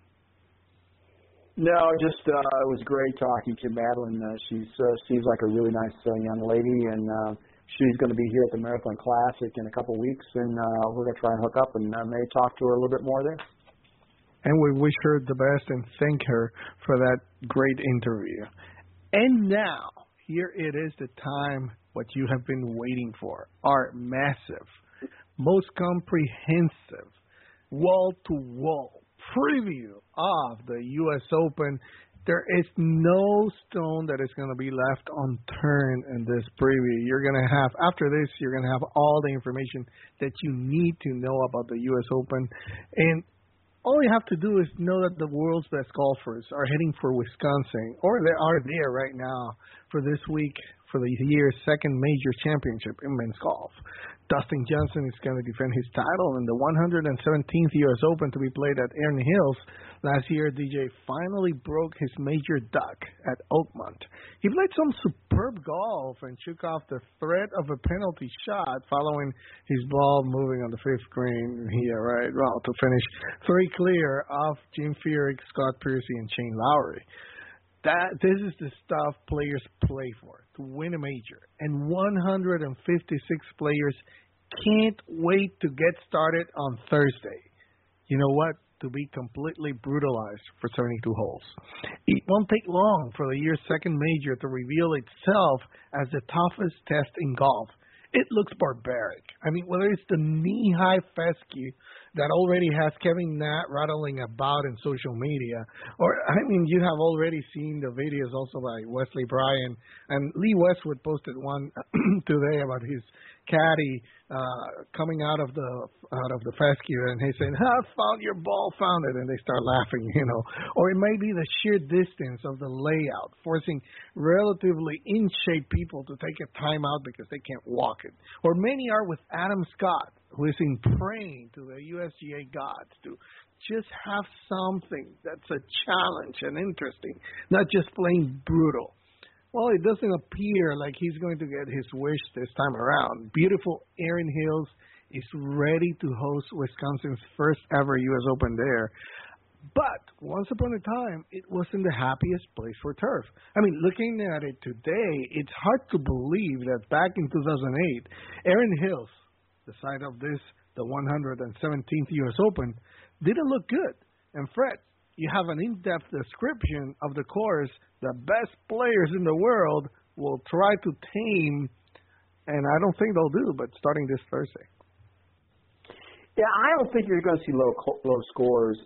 No, just it was great talking to Madeline. She seems like a really nice young lady, and she's going to be here at the Marathon Classic in a couple of weeks, and we're going to try and hook up and may talk to her a little bit more there. And we wish her the best and thank her for that great interview. And now, here it is, the time what you have been waiting for. Our massive, most comprehensive, wall-to-wall preview of the U.S. Open. There is no stone that is going to be left unturned in this preview. You're going to have, after this, you're going to have all the information that you need to know about the U.S. Open. And all you have to do is know that the world's best golfers are heading for Wisconsin, or they are there right now for this week for the year's second major championship in men's golf. Dustin Johnson is going to defend his title in the 117th U.S. Open to be played at Erin Hills. Last year, DJ finally broke his major duck at Oakmont. He played some superb golf and shook off the threat of a penalty shot following his ball moving on the fifth green here, right? Well, to finish 3 clear off Jim Furyk, Scott Piercy, and Shane Lowry. This is the stuff players play for, to win a major. And 156 players can't wait to get started on Thursday. You know what? To be completely brutalized for 72 holes. It won't take long for the year's second major to reveal itself as the toughest test in golf. It looks barbaric. I mean, whether it's the knee-high fescue that already has Kevin Na rattling about in social media. Or, I mean, you have already seen the videos also by Wesley Bryan. And Lee Westwood posted one today about his caddy coming out of the fescue, and he's saying, found your ball, found it, and they start laughing, Or it may be the sheer distance of the layout, forcing relatively in-shape people to take a timeout because they can't walk it. Or many are with Adam Scott, who is praying to the USGA gods to just have something that's a challenge and interesting, not just plain brutal. Well, it doesn't appear like he's going to get his wish this time around. Beautiful Erin Hills is ready to host Wisconsin's first ever U.S. Open there. But once upon a time, it wasn't the happiest place for turf. I mean, looking at it today, it's hard to believe that back in 2008, Erin Hills, the site of this, the 117th U.S. Open, didn't look good. And Fred, you have an in-depth description of the course the best players in the world will try to tame, and I don't think they'll do, but starting this Thursday. Yeah, I don't think you're going to see low scores.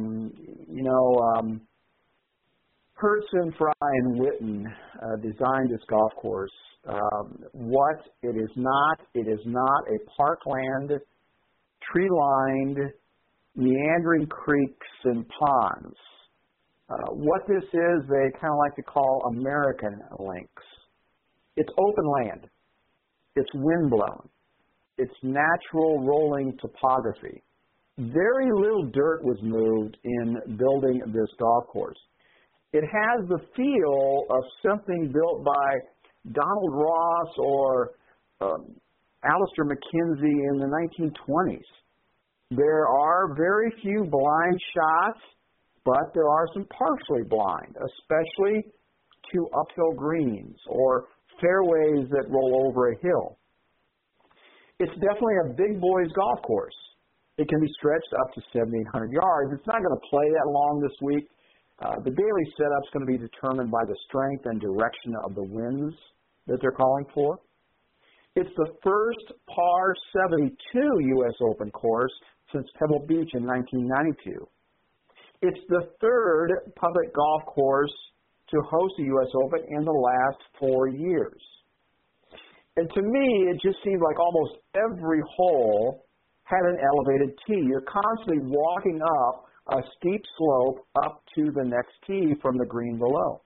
Hertzen, Fry, and Witten designed this golf course. What it is not a parkland, tree-lined, meandering creeks and ponds. What this is, they kind of like to call American links. It's open land. It's windblown. It's natural rolling topography. Very little dirt was moved in building this golf course. It has the feel of something built by Donald Ross or Alistair McKenzie in the 1920s. There are very few blind shots, but there are some partially blind, especially to uphill greens or fairways that roll over a hill. It's definitely a big boys golf course. It can be stretched up to 7,800 yards. It's not going to play that long this week. The daily setup's going to be determined by the strength and direction of the winds that they're calling for. It's the first par 72 U.S. Open course since Pebble Beach in 1992. It's the third public golf course to host a U.S. Open in the last 4 years. And to me, it just seemed like almost every hole had an elevated tee. You're constantly walking up a steep slope up to the next tee from the green below.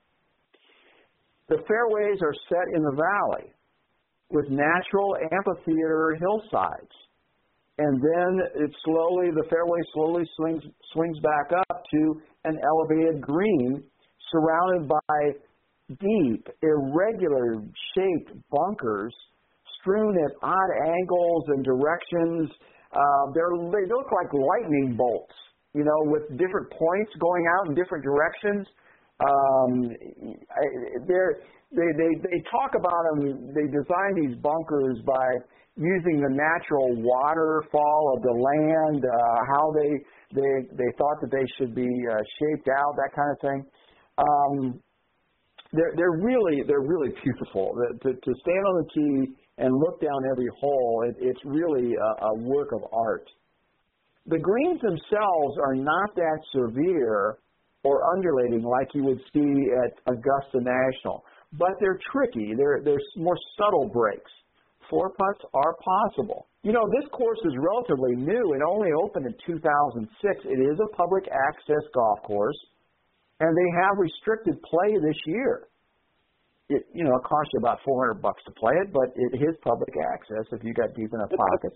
The fairways are set in the valley with natural amphitheater hillsides. And then the fairway slowly swings back up to an elevated green surrounded by deep, irregular shaped bunkers strewn at odd angles and directions. They look like lightning bolts, with different points going out in different directions. They talk about them. They design these bunkers by using the natural waterfall of the land, how they thought that they should be shaped out, that kind of thing. They're really beautiful. To stand on the tee and look down every hole, it's really a work of art. The greens themselves are not that severe or undulating like you would see at Augusta National, but they're tricky. They're more subtle breaks. Four putts are possible. This course is relatively new. It only opened in 2006. It is a public access golf course, and they have restricted play this year. It costs you about $400 to play it, but it is public access if you got deep enough pockets.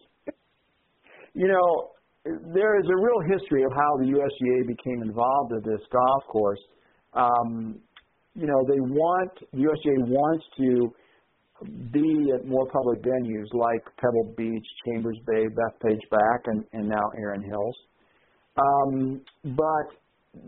There is a real history of how the USGA became involved with this golf course. The USGA wants to be at more public venues like Pebble Beach, Chambers Bay, Bethpage Back, and now Erin Hills. But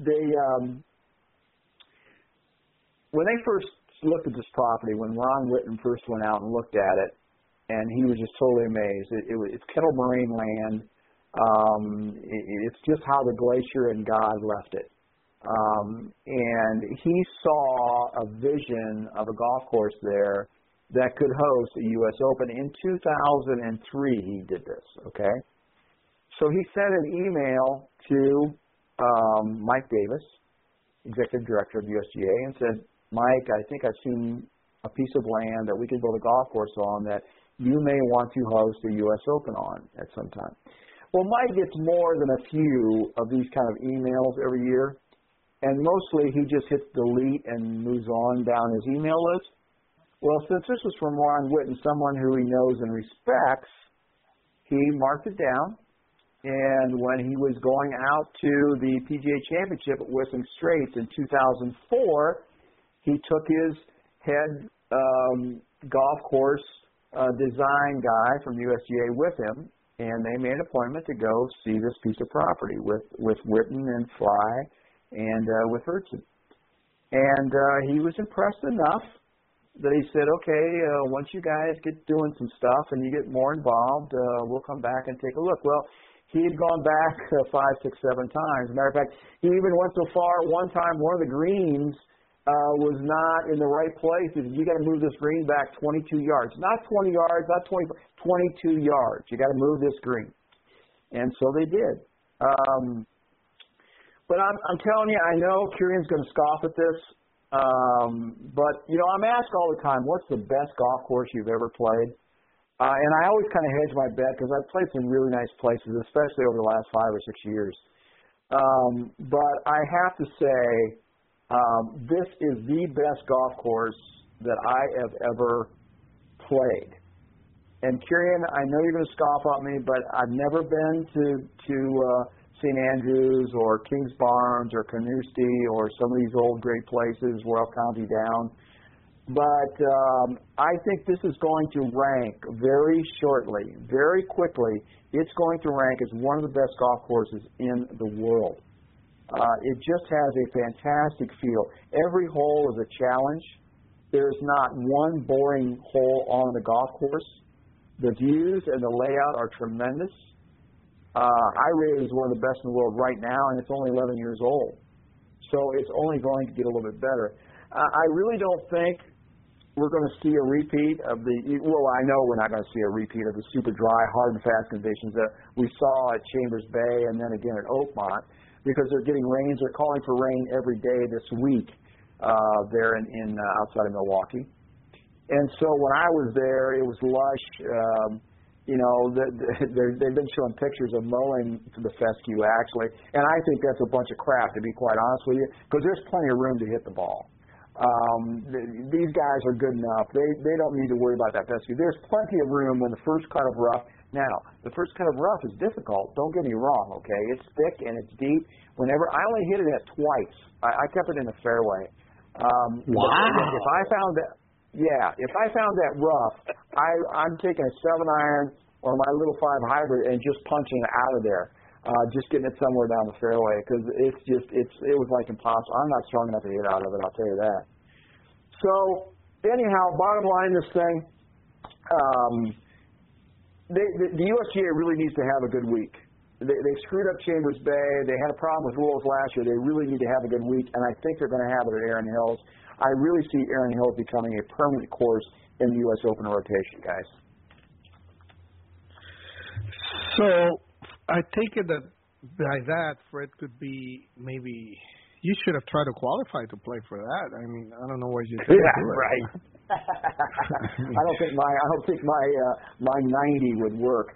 when they first looked at this property, when Ron Whitten first went out and looked at it, and he was just totally amazed. It's Kettle Moraine land. It's just how the glacier and God left it. And he saw a vision of a golf course there that could host a U.S. Open. In 2003, he did this, okay? So he sent an email to Mike Davis, executive director of the USGA, and said, Mike, I think I've seen a piece of land that we could build a golf course on that you may want to host the U.S. Open on at some time. Well, Mike gets more than a few of these kind of emails every year, and mostly he just hits delete and moves on down his email list. Well, since this was from Ron Whitten, someone who he knows and respects, he marked it down, and when he was going out to the PGA Championship at Whistling Straits in 2004, he took his head golf course design guy from USGA with him, and they made an appointment to go see this piece of property with Whitten and Fly and with Hurtson. And he was impressed enough that he said, okay, once you guys get doing some stuff and you get more involved, we'll come back and take a look. Well, he had gone back 5, 6, 7 times. As a matter of fact, he even went so far one time one of the greens was not in the right place. He said, you got to move this green back 22 yards. Not 20 yards, not 20, 22 yards. You got to move this green. And so they did. But I'm telling you, I know Kieran's going to scoff at this. But, you know, I'm asked all the time, what's the best golf course you've ever played? And I always kind of hedge my bet because I've played some really nice places, especially over the last 5 or 6 years. But I have to say, this is the best golf course that I have ever played. And Kieran, I know you're going to scoff at me, but I've never been to St. Andrews or Kings Barnes or Carnoustie or some of these old great places, Royal County Down. But I think this is going to rank very shortly, very quickly. It's going to rank as one of the best golf courses in the world. It just has a fantastic feel. Every hole is a challenge. There's not one boring hole on the golf course. The views and the layout are tremendous. I rate it as one of the best in the world right now, and it's only 11 years old. So it's only going to get a little bit better. I really don't think we're going to see a repeat of I know we're not going to see a repeat of the super dry, hard and fast conditions that we saw at Chambers Bay and then again at Oakmont, because they're getting rains. They're calling for rain every day this week there in outside of Milwaukee. And so when I was there, it was lush. They've been showing pictures of mowing to the fescue, actually. And I think that's a bunch of crap, to be quite honest with you, because there's plenty of room to hit the ball. These guys are good enough. They don't need to worry about that fescue. There's plenty of room when the first cut of rough. Now, the first cut of rough is difficult. Don't get me wrong, okay? It's thick and it's deep. I only hit it twice. I kept it in the fairway. Wow. If I found that rough, I'm taking a 7-iron or my little 5 hybrid and just punching it out of there, just getting it somewhere down the fairway, because it was like impossible. I'm not strong enough to hit out of it, I'll tell you that. So anyhow, bottom line, this thing, the USGA really needs to have a good week. They screwed up Chambers Bay. They had a problem with rules last year. They really need to have a good week, and I think they're going to have it at Erin Hills. I really see Erin Hills becoming a permanent course in the U.S. Open rotation, guys. So I take it that by that, Fred could be maybe you should have tried to qualify to play for that. I mean, I don't know why you didn't do it. Right. I don't think my 90 would work.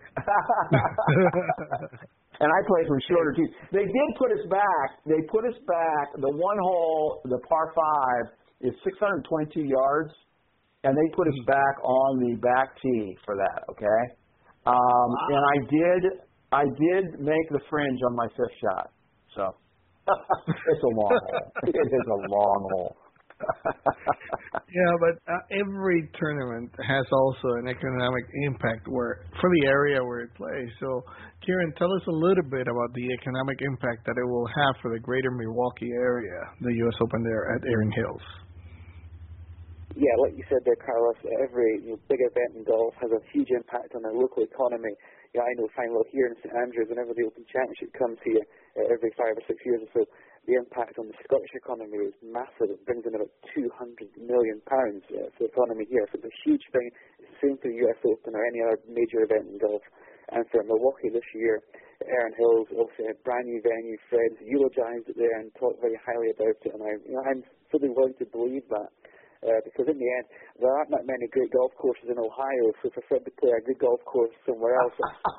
And I played from shorter tees. They did put us back. They put us back. The one hole, the par 5, is 622 yards, and they put us back on the back tee for that. Okay. And I did make the fringe on my 5th shot. So it's a long hole. It is a long hole. Yeah, but every tournament has also an economic impact for the area where it plays. So, Kieran, tell us a little bit about the economic impact that it will have for the greater Milwaukee area, the U.S. Open there at Erin Hills. Yeah, like you said there, Carlos, every big event in golf has a huge impact on the local economy. I know fine well here in St Andrews, whenever the Open Championship comes here every 5 or 6 years or so, the impact on the Scottish economy is massive. It brings in about £200 million for the economy here. So it's a huge thing. It's the same for the US Open or any other major event in golf. And for Milwaukee this year, Erin Hills obviously had a brand new venue. Fred's eulogized it there and talked very highly about it, and I'm fully willing to believe that. Because in the end, there aren't that many great golf courses in Ohio, so for Fred to play a good golf course somewhere else,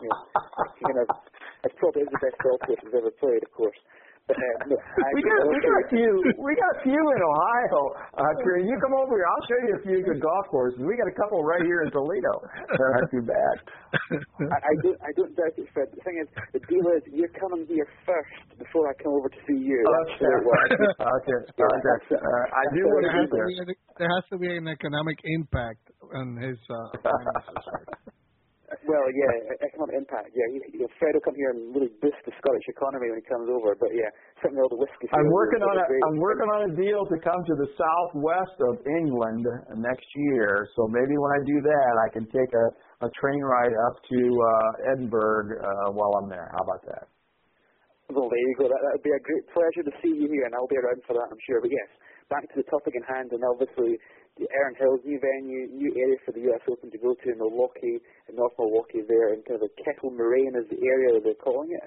it probably is the best golf course he's ever played, of course. But, we got a few in Ohio. Kieran, you come over here. I'll show you a few good golf courses. We got a couple right here in Toledo. They're not too bad. I don't doubt it, Fred. The thing is, the deal is, you're coming here first before I come over to see you. Okay. I do want to be there. There has to be an economic impact on his finances. Well, yeah, economic impact. Yeah, Fred will come here and really boost the Scottish economy when he comes over. But yeah, certainly all the whiskey. I'm working on a deal to come to the southwest of England next year. So maybe when I do that, I can take a train ride up to Edinburgh while I'm there. How about that? Well, there you go. That would be a great pleasure to see you here, and I'll be around for that, I'm sure. But yes, back to the topic in hand, and obviously the Erin Hills, new venue, new area for the US Open to go to in Milwaukee, in North Milwaukee there, and kind of a Kettle Moraine is the area they're calling it.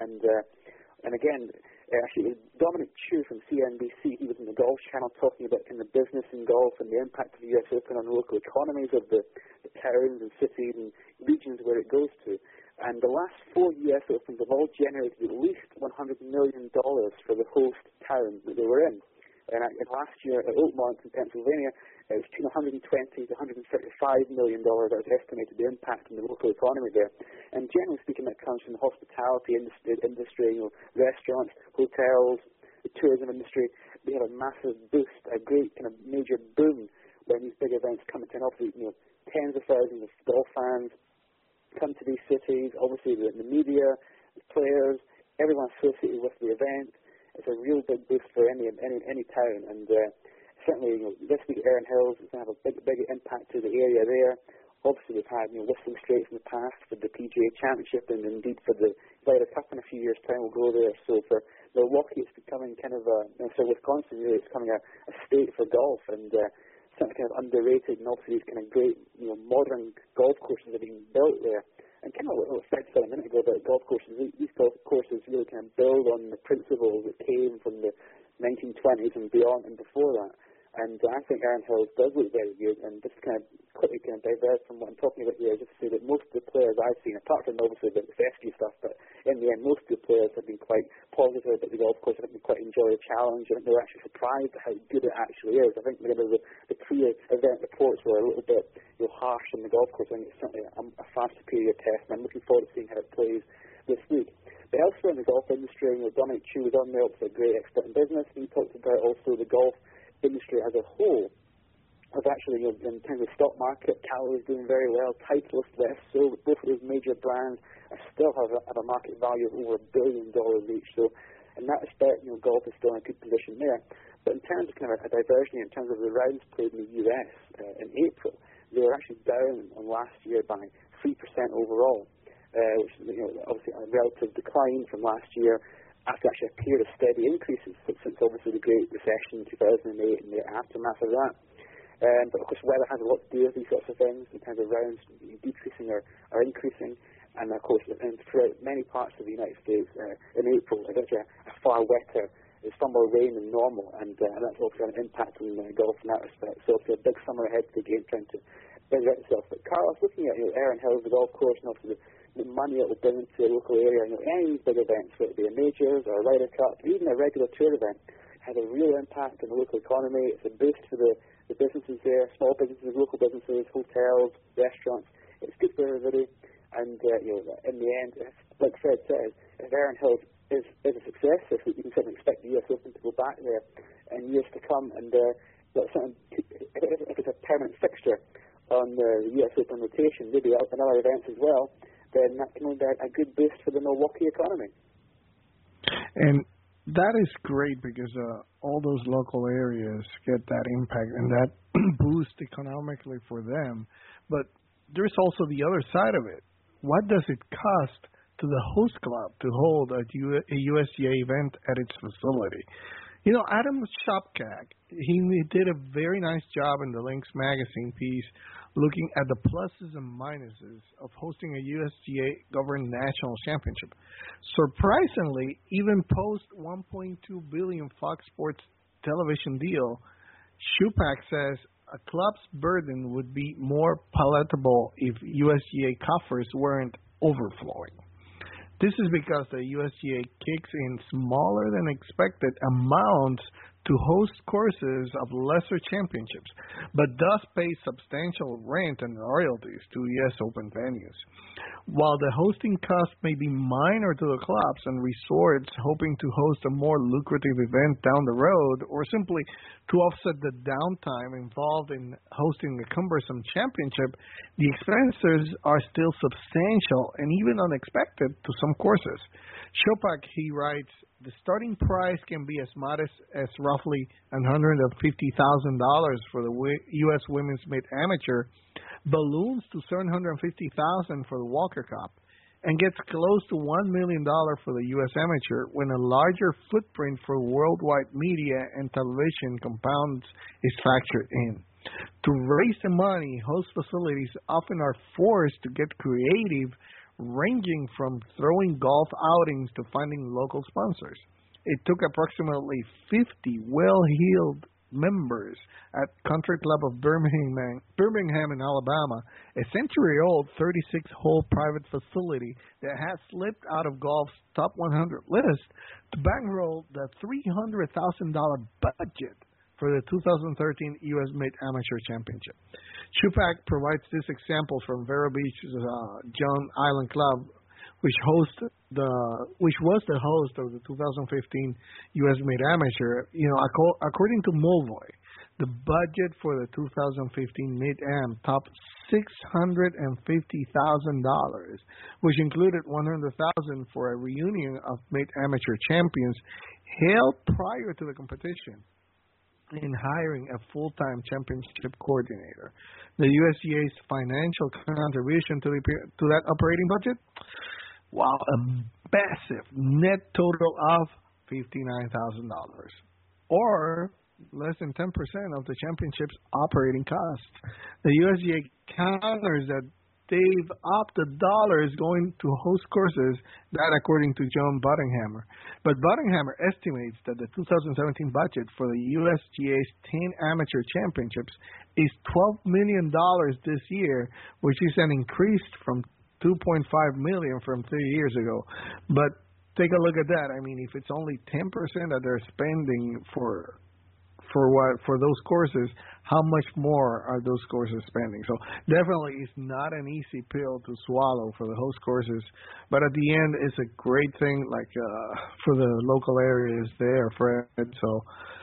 And again, actually, it was Dominic Chu from CNBC. He was in the Golf Channel talking about kind of business in golf and the impact of the US Open on local economies of the towns and cities and regions where it goes to. And the last 4 US Opens have all generated at least $100 million for the host town that they were in. And last year at Oakmont in Pennsylvania, it was between $120 to $135 million that was estimated the impact on the local economy there. And generally speaking, that comes from the hospitality industry, restaurants, hotels, the tourism industry. They have a massive boost, a great kind of major boom when these big events come to town. Obviously, tens of thousands of golf fans come to these cities. Obviously, the media, the players, everyone associated with the event. It's a real big boost for any town, and certainly this week Erin Hills is going to have a big impact to the area there. Obviously, we've had Whistling Straits in the past for the PGA Championship, and indeed for the Ryder Cup in a few years' time will go there. So for Milwaukee, it's becoming kind of for Wisconsin, really, it's becoming a state for golf, and something kind of underrated. And obviously, these kind of great modern golf courses are being built there. And kind of what Fred said a minute ago about golf courses, these golf courses really kind of build on the principles that came from the 1920s and beyond and before that. And I think Erin Hills does look very good. And just kind of quickly kind of divert from what I'm talking about here, just to say that most of the players I've seen, apart from obviously the fescue stuff, but in the end, most of the players have been quite positive about the golf course. I think they quite enjoy the challenge. I think they're actually surprised at how good it actually is. I think the pre-event reports were a little bit harsh on the golf course. I think it's certainly a far superior test, and I'm looking forward to seeing how it plays this week. But elsewhere in the golf industry, Dominic Chu was on there, obviously a great expert in business. He talked about also the golf industry as a whole. Of actually, in terms of stock market, Callaway is doing very well. Titleist, Westfield, both of those major brands still have a market value of over $1 billion each. So, in that respect, golf is still in a good position there. But in terms of kind of a diversion, in terms of the rounds played in the US in April, they were actually down on last year by 3% overall, which is obviously a relative decline from last year, after actually a period of steady increases since obviously the Great Recession in 2008 and the aftermath of that. But of course, weather has a lot to do with these sorts of things in terms of rounds decreasing or increasing. And of course, throughout many parts of the United States, in April, it's actually a far wetter. It's far more rain than normal, and that's also an impact on golf in that respect. So it's a big summer ahead for the game trying to invent itself. But Carlos, looking at Erin Hills, the golf course, and also the money it will bring into the local area, any big events, whether it be a majors or a Ryder Cup, even a regular tour event, has a real impact on the local economy. It's a boost for the businesses there, small businesses, local businesses, hotels, restaurants. It's good for everybody. And in the end, like Fred says, if Erin Hills is a success, if we can certainly expect the US Open to go back there in years to come, and if it's a permanent fixture on the US Open rotation, maybe in other events as well, then that can only be a good boost for the Milwaukee economy. And that is great because all those local areas get that impact and that boost economically for them. But there's also the other side of it. What does it cost to the host club to hold a USGA event at its facility? Adam Shopkak, he did a very nice job in the Links magazine piece looking at the pluses and minuses of hosting a USGA-governed national championship. Surprisingly, even post $1.2 billion Fox Sports television deal, Shupak says a club's burden would be more palatable if USGA coffers weren't overflowing. This is because the USGA kicks in smaller than expected amounts to host courses of lesser championships, but does pay substantial rent and royalties to U.S. Open venues. While the hosting cost may be minor to the clubs and resorts hoping to host a more lucrative event down the road, or simply to offset the downtime involved in hosting a cumbersome championship, the expenses are still substantial and even unexpected to some courses. Shopak, he writes, the starting price can be as modest as roughly $150,000 for the U.S. Women's Mid-Amateur, balloons to $750,000 for the Walker Cup, and gets close to $1 million for the U.S. Amateur when a larger footprint for worldwide media and television compounds is factored in. To raise the money, host facilities often are forced to get creative, ranging from throwing golf outings to finding local sponsors. It took approximately 50 well-heeled members at Country Club of Birmingham in Alabama, a century-old 36-hole private facility that has slipped out of golf's top 100 list, to bankroll the $300,000 budget for the 2013 U.S. Mid-Amateur Championship. Shupak provides this example from Vero Beach's John Island Club, which was the host of the 2015 U.S. Mid-Amateur. According to Mulvoy, the budget for the 2015 Mid-Am topped $650,000, which included $100,000 for a reunion of Mid-Amateur champions held prior to the competition, in hiring a full-time championship coordinator. The USGA's financial contribution to that operating budget, a massive net total of $59,000, or less than 10% of the championship's operating costs. The USGA counters that they've upped the dollars going to host courses, that according to John Bottinghammer. But Bottinghammer estimates that the 2017 budget for the USGA's 10 amateur championships is $12 million this year, which is an increase from $2.5 million from 3 years ago. But take a look at that. I mean, if it's only 10% that they're spending for those courses, how much more are those courses spending? So definitely it's not an easy pill to swallow for the host courses, but at the end it's a great thing, for the local areas there, Fred. So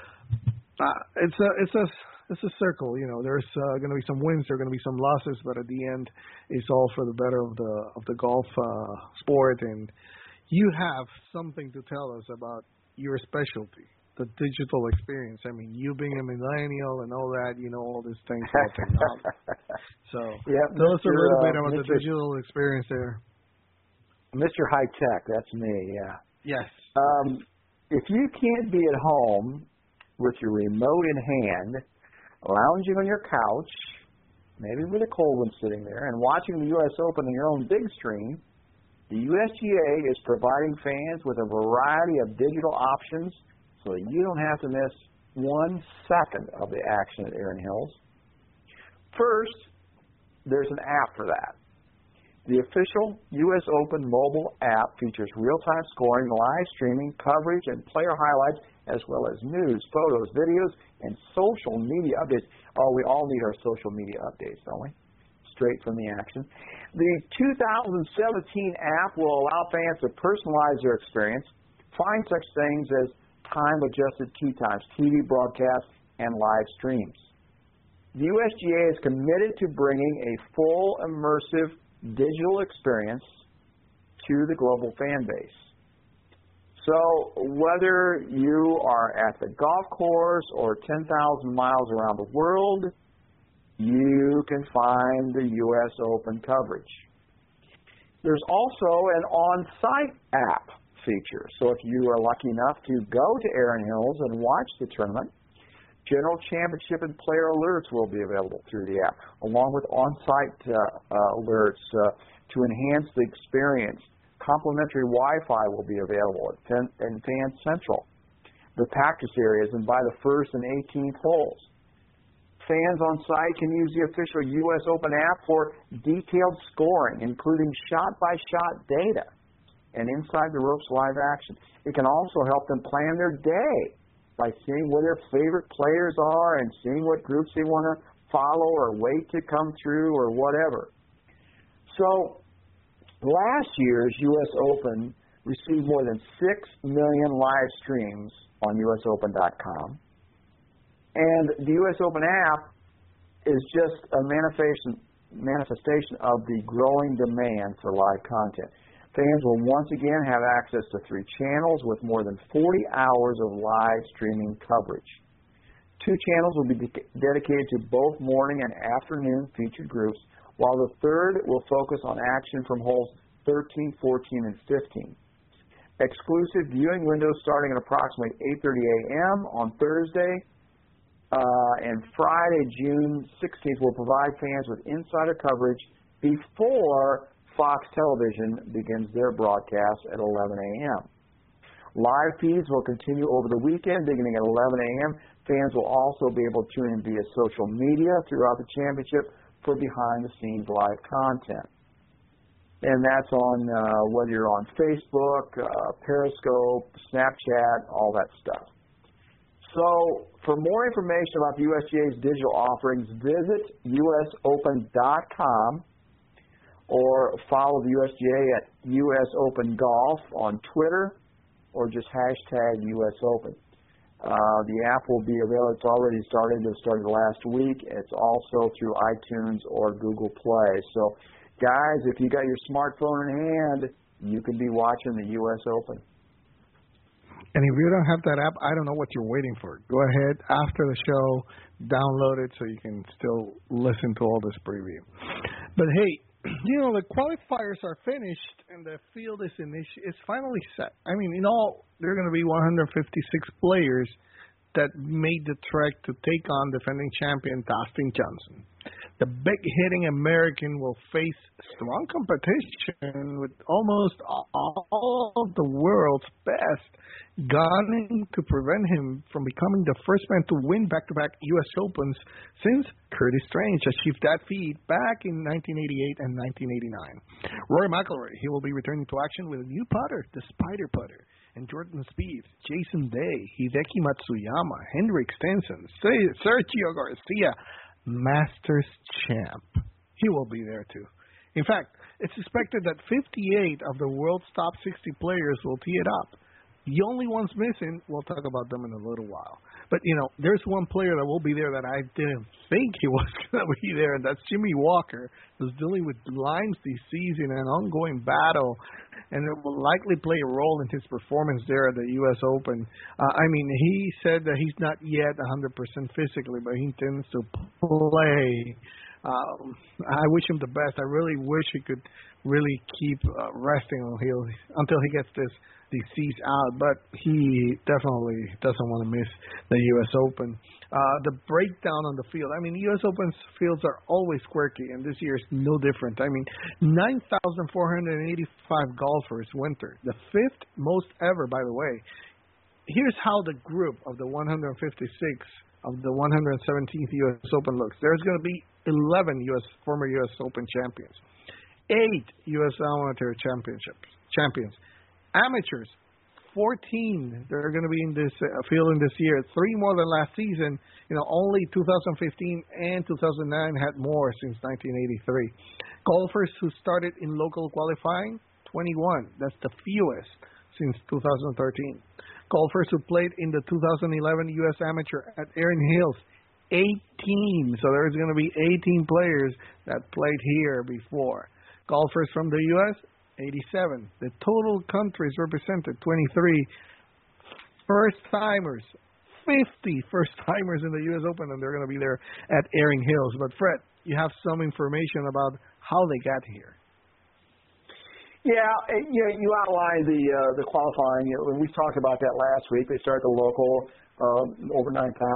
it's a circle, there's going to be some wins, there are going to be some losses, but at the end it's all for the better of the golf sport. And you have something to tell us about your specialty, the digital experience. I mean, you being a millennial and all that, all these things about technology. So tell us a little bit about the digital experience there. Mr. High Tech, that's me, yeah. Yes. If you can't be at home with your remote in hand, lounging on your couch, maybe with a cold one sitting there, and watching the U.S. Open on your own big screen, the USGA is providing fans with a variety of digital options so that you don't have to miss 1 second of the action at Erin Hills. First, there's an app for that. The official U.S. Open mobile app features real-time scoring, live streaming, coverage, and player highlights, as well as news, photos, videos, and social media updates. Oh, we all need our social media updates, don't we? Straight from the action. The 2017 app will allow fans to personalize their experience, find such things as time-adjusted tee times, TV broadcasts, and live streams. The USGA is committed to bringing a full, immersive digital experience to the global fan base. So whether you are at the golf course or 10,000 miles around the world, you can find the U.S. Open coverage. There's also an on-site app feature. So if you are lucky enough to go to Erin Hills and watch the tournament, General Championship and player alerts will be available through the app, along with on-site alerts to enhance the experience. Complimentary Wi-Fi will be available at Fan Central, the practice areas, and by the 1st and 18th holes. Fans on site can use the official U.S. Open app for detailed scoring, including shot-by-shot data and inside the ropes live action. It can also help them plan their day by seeing where their favorite players are and seeing what groups they want to follow or wait to come through or whatever. So last year's U.S. Open received more than 6 million live streams on USOpen.com. And the U.S. Open app is just a manifestation of the growing demand for live content. Fans will once again have access to 3 channels with more than 40 hours of live streaming coverage. 2 channels will be dedicated to both morning and afternoon featured groups, while the third will focus on action from holes 13, 14, and 15. Exclusive viewing windows starting at approximately 8:30 a.m. on Thursday and Friday, June 16th, will provide fans with insider coverage before Fox Television begins their broadcast at 11 a.m. Live feeds will continue over the weekend beginning at 11 a.m. Fans will also be able to tune in via social media throughout the championship for behind-the-scenes live content. And that's on whether you're on Facebook, Periscope, Snapchat, all that stuff. So for more information about the USGA's digital offerings, visit USOpen.com or follow the USGA at US Open Golf on Twitter or just hashtag US Open. The app will be available. It's already started. It started last week. It's also through iTunes or Google Play. So guys, if you got your smartphone in hand, you can be watching the U.S. Open. And if you don't have that app, I don't know what you're waiting for. Go ahead after the show, download it so you can still listen to all this preview. But hey, you know, the qualifiers are finished and the field is finally set. I mean, in all, there are going to be 156 players that made the trek to take on defending champion Dustin Johnson. The big-hitting American will face strong competition with almost all of the world's best gunning to prevent him from becoming the first man to win back-to-back U.S. Opens since Curtis Strange achieved that feat back in 1988 and 1989. Rory McIlroy, he will be returning to action with a new putter, the Spider putter. And Jordan Spieth, Jason Day, Hideki Matsuyama, Henrik Stenson, Sergio Garcia, Masters champ. He will be there too. In fact, it's expected that 58 of the world's top 60 players will tee it up. The only ones missing, we'll talk about them in a little while. But, you know, there's one player that will be there that I didn't think he was going to be there, and that's Jimmy Walker, who's dealing with Lyme disease in an ongoing battle, and it will likely play a role in his performance there at the U.S. Open. I mean, he said that he's not yet 100% physically, but he intends to play. I wish him the best. I really wish he could really keep resting until he gets this disease out, but he definitely doesn't want to miss the U.S. Open. The breakdown on the field, I mean, U.S. Open's fields are always quirky, and this year is no different. I mean, 9,485 golfers winter, the 5th most ever, by the way. Here's how the group of the 156 of the 117th U.S. Open looks. There's going to be 11 former U.S. Open champions, 8 U.S. Amateur champions. Amateurs, 14. They're going to be in this field in this year. 3 more than last season. You know, only 2015 and 2009 had more since 1983. Golfers who started in local qualifying, 21. That's the fewest since 2013. Golfers who played in the 2011 U.S. Amateur at Erin Hills, 18. So there's going to be 18 players that played here before. Golfers from the U.S., 87. The total countries represented, 23. First-timers, 50 first-timers in the U.S. Open, and they're going to be there at Erin Hills. But, Fred, you have some information about how they got here. Yeah, you outlined the qualifying. We talked about that last week. They started the local, over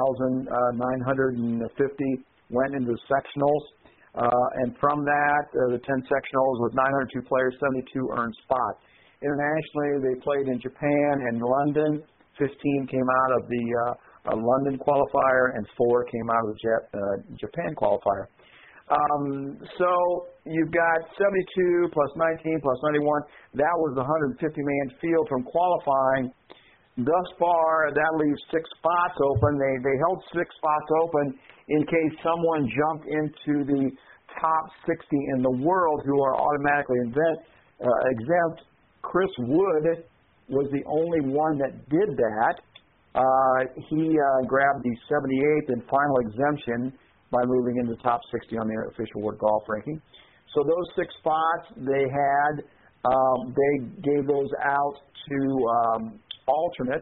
9,950 went into the sectionals. And from that, the 10 sectionals with 902 players, 72 earned spots. Internationally, they played in Japan and London. 15 came out of the London qualifier, and 4 came out of the Japan qualifier. So you've got 72 plus 19 plus 91. That was the 150-man field from qualifying. Thus far, that leaves 6 spots open. They held 6 spots open in case someone jumped into the top 60 in the world who are automatically exempt. Chris Wood was the only one that did that. He grabbed the 78th and final exemption by moving into the top 60 on the official World Golf ranking. So those 6 spots they had, they gave those out to alternates.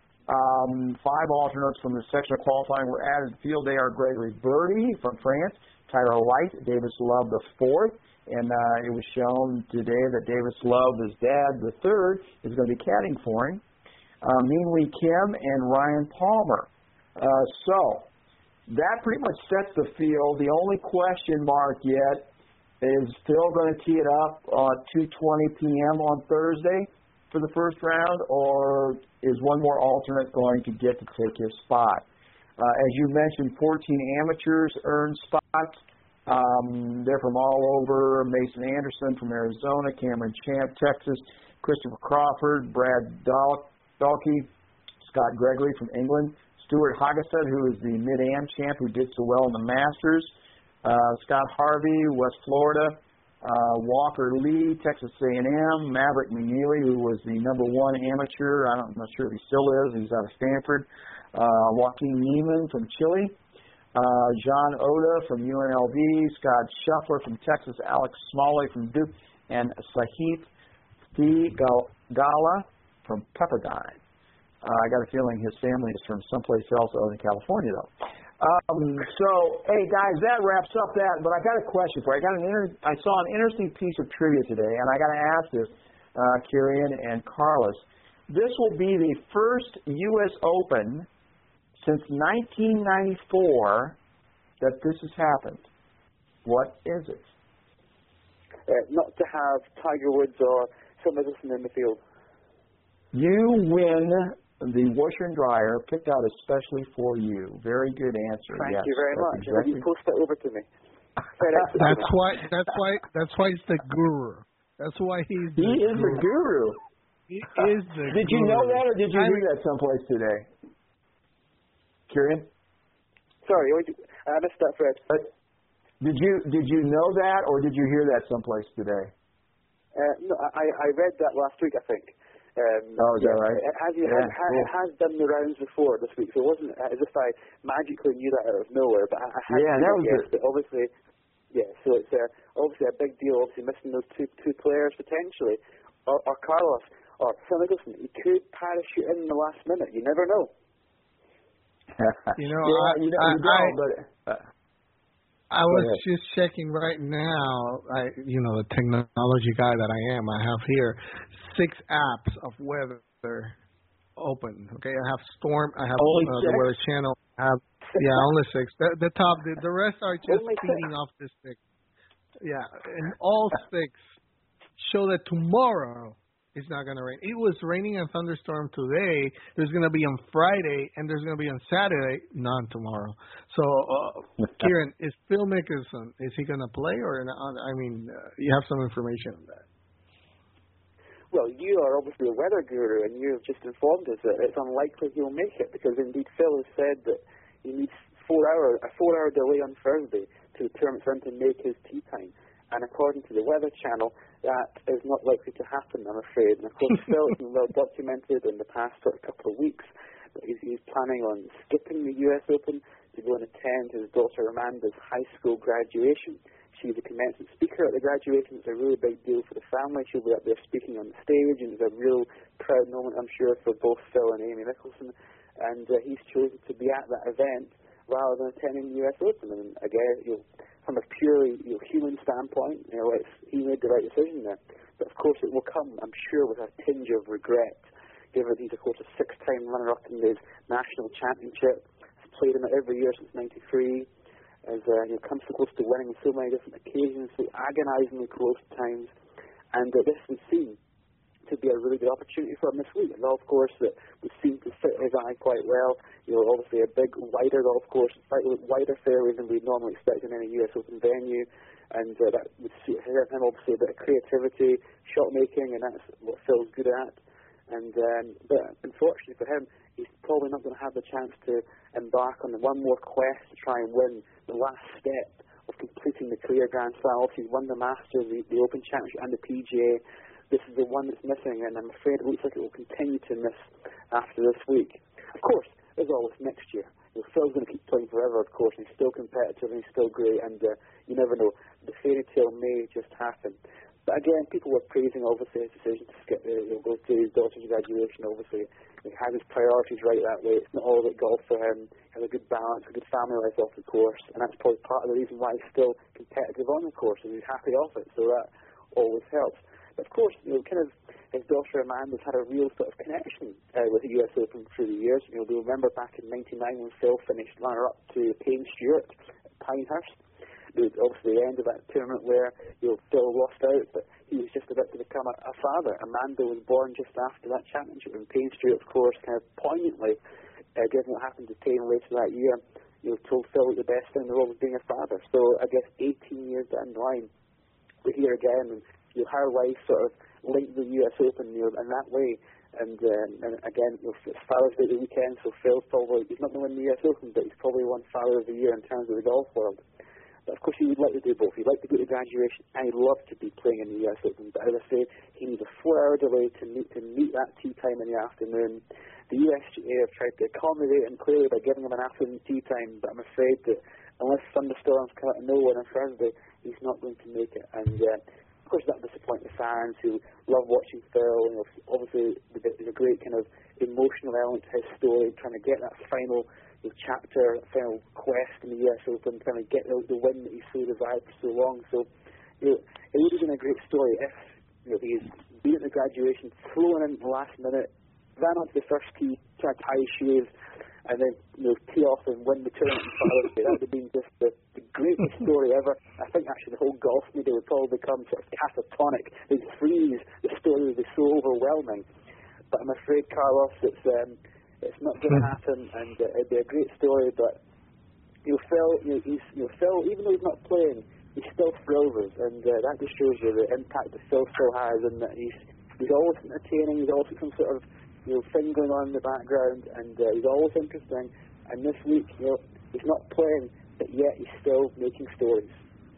5 alternates from the section of qualifying were added to the field. They are Gregory Birdie from France, Tyler White, Davis Love the 4th, and it was shown today that Davis Love, his dad, the 3rd, is going to be caddying for him. Min-Wei Kim and Ryan Palmer. So that pretty much sets the field. The only question mark yet is Phil going to tee it up at 2:20 p.m. on Thursday for the first round, or is one more alternate going to get to take his spot? As you mentioned, 14 amateurs earned spots. They're from all over. Mason Anderson from Arizona, Cameron Champ, Texas, Christopher Crawford, Brad Dalkey, Scott Gregory from England, Stuart Hagestad, who is the Mid-Am champ who did so well in the Masters, Scott Harvey, West Florida, Walker Lee, Texas A&M, Maverick McNeely, who was the #1 amateur. I'm not sure if he still is. He's out of Stanford. Joaquin Neiman from Chile, John Oda from UNLV, Scott Shuffler from Texas, Alex Smalley from Duke, and Sahith Gala from Pepperdine. I got a feeling his family is from someplace else other than California, though. So, hey, guys, that wraps up that. But I got a question for you. I saw an interesting piece of trivia today, and I got to ask this, Kieran and Carlos. This will be the first U.S. Open since 1994 that this has happened. What is it? Not to have Tiger Woods or Phil Mickelson in the field. You win the washer and dryer picked out especially for you. Very good answer. Thank yes, you very much. Exactly. You post that over to me. That's why he's the guru. That's why he is the guru. He is the Did you know that, or did you hear that someplace today? Kieran? Sorry, I missed that, Fred. Did you know that, or did you hear that someplace today? No, I read that last week, I think. Is that right? It has done the rounds before this week, so it wasn't as if I magically knew that out of nowhere. But I had but obviously, so it's obviously a big deal. Obviously, missing those two players potentially, or Carlos or Phil Mickelson. He could parachute in the last minute. You never know. I was just checking right now. The technology guy that I am, I have here 6 apps of weather open. Okay, I have Storm. I have the Weather Channel. I have only 6. The rest are just feeding off this 6. Yeah, and all 6 show that tomorrow it's not going to rain. It was raining and thunderstorm today. There's going to be on Friday, and there's going to be on Saturday, none tomorrow. So, Kieran, is Phil Mickelson, is he going to play or not? I mean, you have some information on that. Well, you are obviously a weather guru, and you have just informed us that it's unlikely he'll make it because, indeed, Phil has said that he needs a 4-hour delay on Thursday to determine for him to make his tee time. And according to the Weather Channel, that is not likely to happen, I'm afraid. And, of course, Phil has been well documented in the past couple of weeks that he's planning on skipping the U.S. Open to go and attend his daughter Amanda's high school graduation. She's a commencement speaker at the graduation. It's a really big deal for the family. She'll be up there speaking on the stage, and it's a real proud moment, I'm sure, for both Phil and Amy Mickelson. And he's chosen to be at that event rather than attending the U.S. Open. And again, you'll from a purely human standpoint, he made the right decision there. But of course, it will come, I'm sure, with a tinge of regret, given he's of course a 6-time runner-up in the national championship. He's played in it every year since '93. As comes so close to winning on so many different occasions, so agonisingly close at times, and this would seem to be a really good opportunity for him this week. A golf course that would seem to fit his eye quite well. Obviously a big, wider golf course, slightly wider fairways than we'd normally expect in any US Open venue, and that would suit him, obviously, a bit of creativity, shot making, and that's what Phil's good at. And but unfortunately for him, he's probably not going to have the chance to embark on the one more quest to try and win the last step of completing the career Grand Slam. He's won the Masters, the Open Championship, and the PGA. This is the one that's missing, and I'm afraid it looks like it will continue to miss after this week. Of course, there's always next year. Phil's going to keep playing forever, of course, and he's still competitive and he's still great, and you never know. The fairy tale may just happen. But again, people were praising, obviously, his decision to skip go to his daughter's graduation. Obviously, he has his priorities right that way. It's not all about golf for him. He has a good balance, a good family life off the course, and that's probably part of the reason why he's still competitive on the course, and he's happy off it, so that always helps. But of course, his daughter Amanda's had a real sort of connection with the US Open through the years. We remember back in '99 when Phil finished runner-up to Payne Stewart at Pinehurst. It was obviously the end of that tournament where Phil lost out, but he was just about to become a father. Amanda was born just after that championship, and Payne Stewart, of course, kind of poignantly, given what happened to Payne later that year, told Phil that the best thing in the world was being a father. So I guess 18 years down the line, we're here again, and her life sort of linked the US Open in that way. And again, it's Father's Day the weekend, so Phil's he's not going to win the US Open, but he's probably won Father of the Year in terms of the golf world. But of course, he would like to do both. He'd like to go to graduation, and he'd love to be playing in the US Open. But as I say, he needs a 4-hour delay to meet that tee time in the afternoon. The USGA have tried to accommodate him clearly by giving him an afternoon tee time, but I'm afraid that unless thunderstorms come out of nowhere on Thursday, he's not going to make it. And of course, that disappoints the fans who love watching Phil. Obviously, there's a great kind of emotional element to his story, trying to get that final chapter, that final quest in the US Open, trying to get the win that he so desired for so long. So, it would have been a great story if he's been at the graduation, thrown in at the last minute, ran onto the first tee, trying to tie his shoes, and then tee off and win the tournament on Father's Day. That would have been just the greatest story ever. I think actually the whole golf media would probably become sort of catatonic. They'd freeze. The story would be so overwhelming. But I'm afraid, Carlos, it's not going to happen, and it'd be a great story. But Phil, Phil, even though he's not playing, he still thrills us, and that just shows you the impact that Phil still has, and that he's always entertaining. He's always some sort of thing going on in the background, and he's always interesting. And this week, he's not playing, but yet he's still making stories.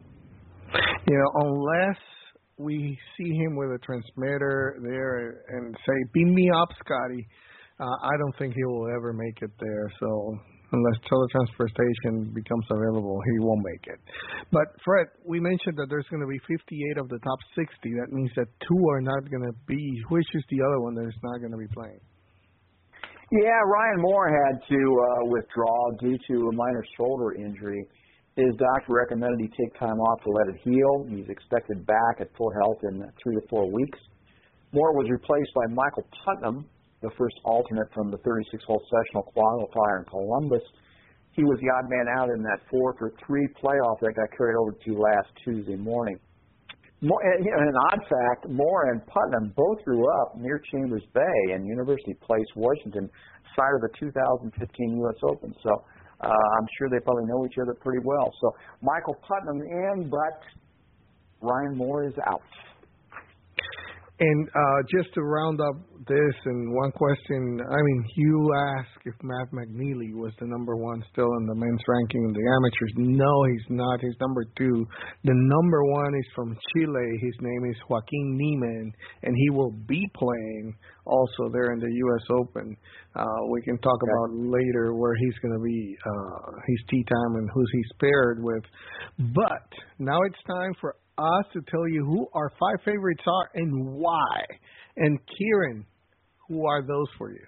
Unless we see him with a transmitter there and say, "Beam me up, Scotty," I don't think he will ever make it there. So unless teletransfer station becomes available, he won't make it. But Fred, we mentioned that there's going to be 58 of the top 60. That means that 2 are not going to be. Which is the other one that is not going to be playing? Yeah, Ryan Moore had to withdraw due to a minor shoulder injury. His doctor recommended he take time off to let it heal. He's expected back at full health in 3 to 4 weeks. Moore was replaced by Michael Putnam, the first alternate from the 36-hole sessional qualifier in Columbus. He was the odd man out in that 4-for-3 playoff that got carried over to last Tuesday morning. An odd fact, Moore and Putnam both grew up near Chambers Bay and University Place, Washington, site of the 2015 U.S. Open. So I'm sure they probably know each other pretty well. So Michael Putnam in, but Ryan Moore is out. And just to round up this, and one question, you asked if Matt McNeely was the number 1 still in the men's ranking in the amateurs. No, he's not. He's number 2. The number 1 is from Chile. His name is Joaquin Niemann, and he will be playing also there in the U.S. Open. We can talk about later where he's going to be, his tee time and who he's paired with. But now it's time for us to tell you who our 5 favorites are and why. And Kieran, who are those for you?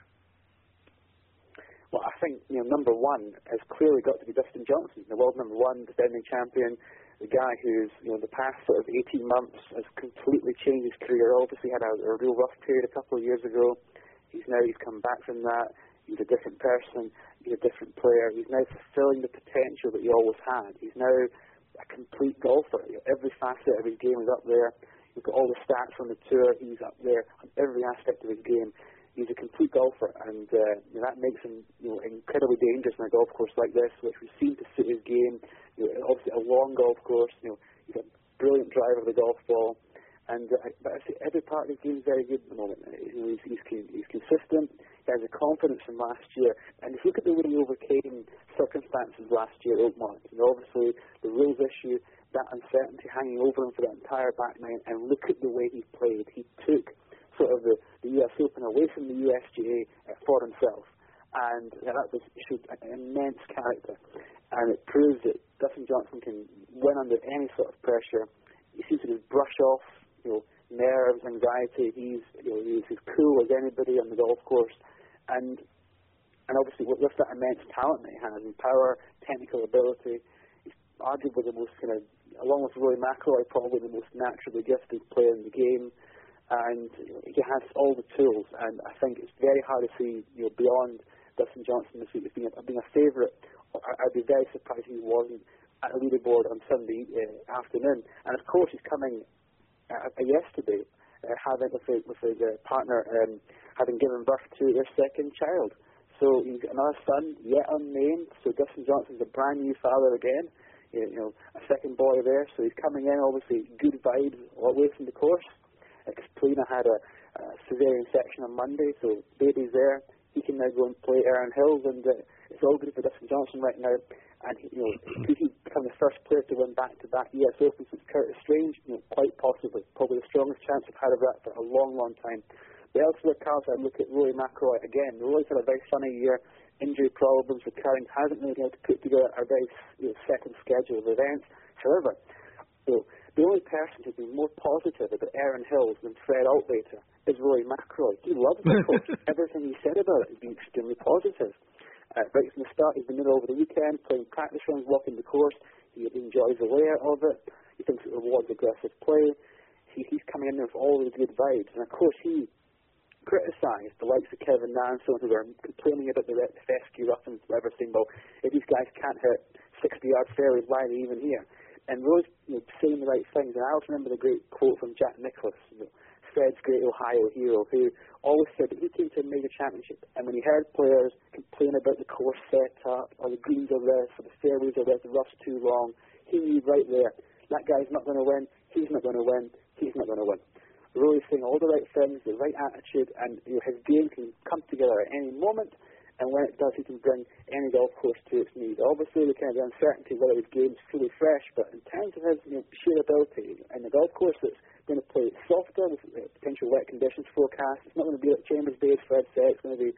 Well, I think number 1 has clearly got to be Dustin Johnson, the world number 1 defending champion. the guy who's, the past sort of 18 months has completely changed his career. Obviously had a real rough period a couple of years ago. He's come back from that. He's a different person. He's a different player. He's now fulfilling the potential that he always had. He's now a complete golfer. Every facet of his game is up there. You've got all the stats on the tour. He's up there on every aspect of his game. He's a complete golfer, and that makes him incredibly dangerous on a golf course like this, which we seem to suit his game. Obviously a long golf course. He's a brilliant driver of the golf ball, and but I say every part of his game is very good at the moment. He's consistent. He has the confidence from last year, and if you look at the way he overcame circumstances last year at Oakmont, obviously the rules issue, that uncertainty hanging over him for that entire back nine, and look at the way he played. He took sort of the US Open away from the USGA for himself, and that showed an immense character, and it proves that Dustin Johnson can win under any sort of pressure. He seems to just brush off nerves, anxiety. He's as cool as anybody on the golf course, and obviously with that immense talent that he has, and power, technical ability, he's arguably the most along with Rory McIlroy, probably the most naturally gifted player in the game. And he has all the tools, and I think it's very hard to see beyond Dustin Johnson this week as being a favourite. I'd be very surprised if he wasn't at a leaderboard on Sunday afternoon. And of course, he's coming yesterday, with his partner having given birth to their second child. So he's got another son, yet unnamed. So Dustin Johnson's a brand new father again. A second boy there. So he's coming in, obviously good vibes all the way from the course. Polina had a cesarean section on Monday, so baby's there. He can now go and play Erin Hills, and it's all good for Dustin Johnson right now. And could he become the first player to win back-to-back US Open since Curtis Strange? Quite possibly. Probably the strongest chance I've had of that for a long, long time. But elsewhere, Carlos, I look at Rory McIlroy again. Rory's had a very funny year. Injury problems, recurring, hasn't really been able to put together a very second schedule of events. However, the only person who's been more positive about Erin Hills than Fred Altwater is Rory McIlroy. He loves the course. Everything he said about it has been extremely positive. Right from the start, he's been in over the weekend, playing practice runs, walking the course. He enjoys the layout of it. He thinks it rewards aggressive play. He's coming in there with all the good vibes. And of course, he criticised the likes of Kevin Na and so on who were complaining about the fescue rough and whatever, saying, well, if these guys can't hit 60-yard fairways, why are they even here? And Rose saying the right things. And I also remember the great quote from Jack Nicklaus, Fred's great Ohio hero, who always said that he came to a major championship, and when he heard players complain about the course setup, or the greens are this, or the fairways are this, the rough's too long, he knew right there, that guy's not going to win, he's not going to win, he's not going to win. Rory's saying all the right things, the right attitude, and his game can come together at any moment, and when it does, he can bring any golf course to its knees. Obviously, the kind of uncertainty whether his game's fully fresh, but in terms of his sheer ability, and the golf course that's going to play softer with potential wet conditions forecast, it's not going to be like Chambers Bay, as Fred said. It's going to be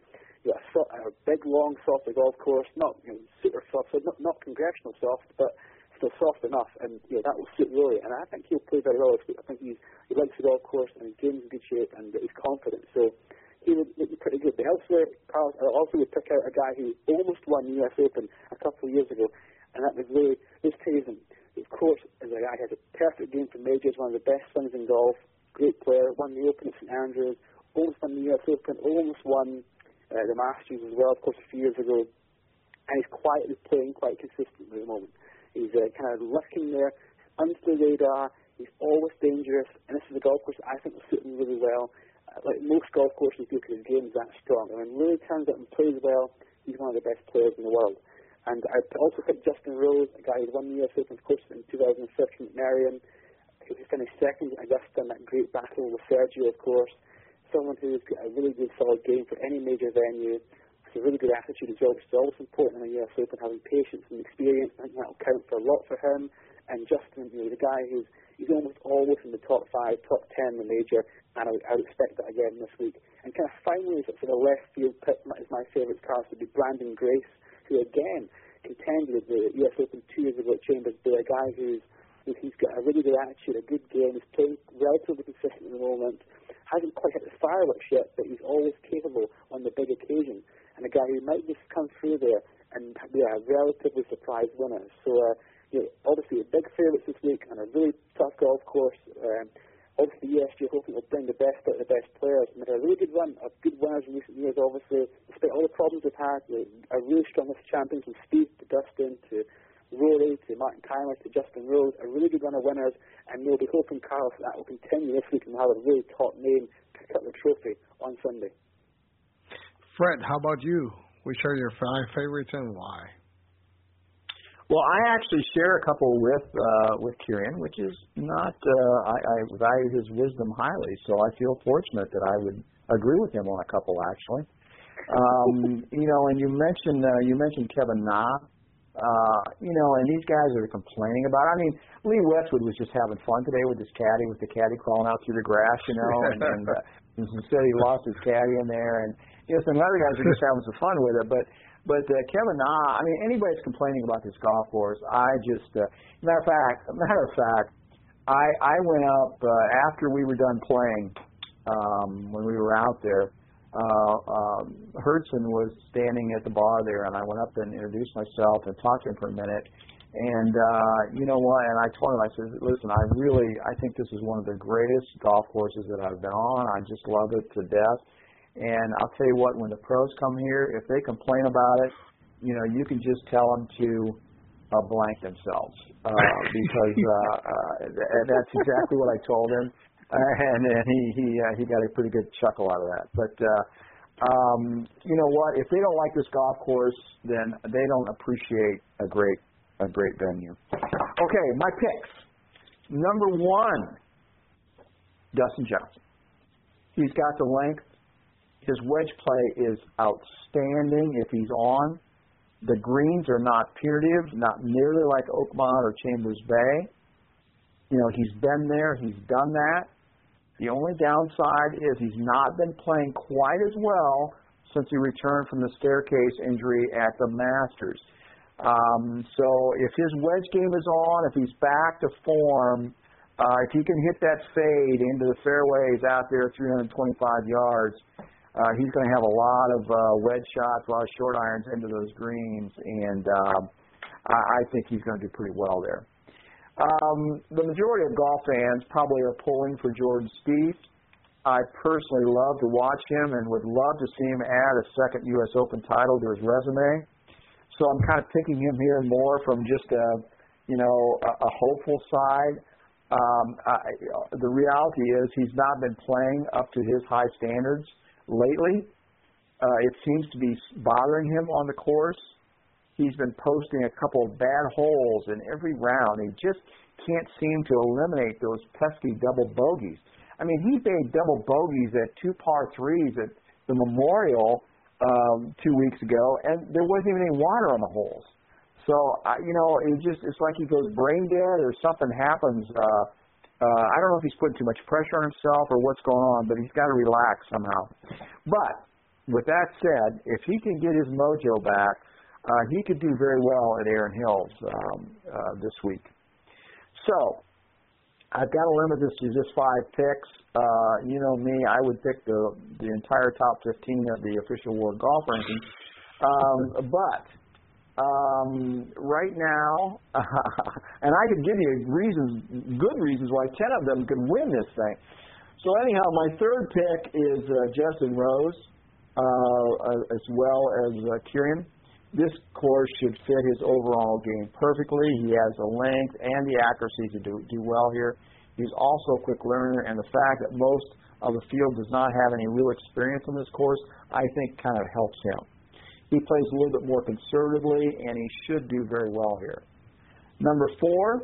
a big, long, softer golf course, not super soft, so not congressional soft, but still soft enough, and that will suit Rory. And I think he'll play very well. I think he likes the golf course, and his game's in good shape, and he's confident. So he would look pretty good. But elsewhere, Carlos, I also would pick out a guy who almost won the US Open a couple of years ago, and that was Louis Oosthuizen. Of course, as a guy has a perfect game for majors, one of the best swings in golf, great player, won the Open at St Andrews, almost won the US Open, almost won the Masters as well, of course, a few years ago, and he's quietly playing quite consistently at the moment. He's kind of lurking there, under the radar, he's always dangerous, and this is a golf course I think will suit him really well. Like most golf courses do, because his game's that strong. And when Louis turns out and plays well, he's one of the best players in the world. And I also think Justin Rose, a guy who won the US Open, of course, in 2015 at Merion, who finished second at Augusta in that great battle with Sergio, of course. Someone who's got a really good, solid game for any major venue. Has a really good attitude as well, which is always important in a US Open, having patience and experience. I think that will count for a lot for him. And Justin, the guy he's almost always in the top 5, top 10 in the major, and I would expect that again this week. And kind of finally, sort of left field pick is my favourite card would be Brandon Grace, who again contended at the US Open 2 years ago at Chambers Bay, a guy he's got a really good attitude, a good game, he's playing relatively consistent at the moment, hasn't quite hit the fireworks yet, but he's always capable on the big occasion, and a guy who might just come through there and be a relatively surprise winner. So obviously big favourites this week and a really tough golf course. Obviously, the USG hoping will bring the best out of the best players. And they're a really good run of good winners in recent years, obviously. Despite all the problems they've had, they are really strong with champions from Steve to Dustin to Rory to Martin Kaymer to Justin Rose. A really good run of winners, and we'll be hoping, Carlos, that will continue this week and we'll have a really top name pick up the trophy on Sunday. Fred, how about you? Which are your 5 favorites and why? Well, I actually share a couple with Kieran, which is not. I value his wisdom highly, so I feel fortunate that I would agree with him on a couple actually. And you mentioned Kevin Na. And these guys are complaining about it. I mean, Lee Westwood was just having fun today with his caddy, with the caddy crawling out through the grass, and instead he lost his caddy in there, and some other guys are just having some fun with it, But Kevin Na, I mean, anybody's complaining about this golf course. I just, matter of fact, I went up after we were done playing when we were out there. Hudson was standing at the bar there, and I went up and introduced myself and talked to him for a minute. And you know what? And I told him, I said, listen, I think this is one of the greatest golf courses that I've been on. I just love it to death. And I'll tell you what, when the pros come here, if they complain about it, you can just tell them to blank themselves because that's exactly what I told him, and he got a pretty good chuckle out of that. But you know what? If they don't like this golf course, then they don't appreciate a great venue. Okay, my picks. Number 1, Dustin Johnson. He's got the length. His wedge play is outstanding if he's on. The greens are not punitive, not nearly like Oakmont or Chambers Bay. He's been there. He's done that. The only downside is he's not been playing quite as well since he returned from the staircase injury at the Masters. So if his wedge game is on, if he's back to form, if he can hit that fade into the fairways out there 325 yards, he's going to have a lot of wedge shots, a lot of short irons into those greens, and I think he's going to do pretty well there. The majority of golf fans probably are pulling for Jordan Spieth. I personally love to watch him and would love to see him add a second U.S. Open title to his resume. So I'm kind of picking him here more from just a hopeful side. The reality is he's not been playing up to his high standards lately. It seems to be bothering him on the course. He's been posting a couple of bad holes in every round. He just can't seem to eliminate those pesky double bogeys. I mean, he made double bogeys at 2 par 3s at the Memorial 2 weeks ago, and there wasn't even any water on the holes. So, it's like he goes brain dead or something happens. I don't know if he's putting too much pressure on himself or what's going on, but he's got to relax somehow. But with that said, if he can get his mojo back, he could do very well at Erin Hills this week. So I've got to limit this to just 5 picks. You know me, I would pick the entire top 15 of the official World Golf Ranking. But right now, and I could give you good reasons why 10 of them could win this thing. So anyhow, my third pick is Justin Rose, as well as Kieran. This course should fit his overall game perfectly. He has the length and the accuracy to do well here. He's also a quick learner, and the fact that most of the field does not have any real experience on this course, I think kind of helps him. He plays a little bit more conservatively, and he should do very well here. Number 4,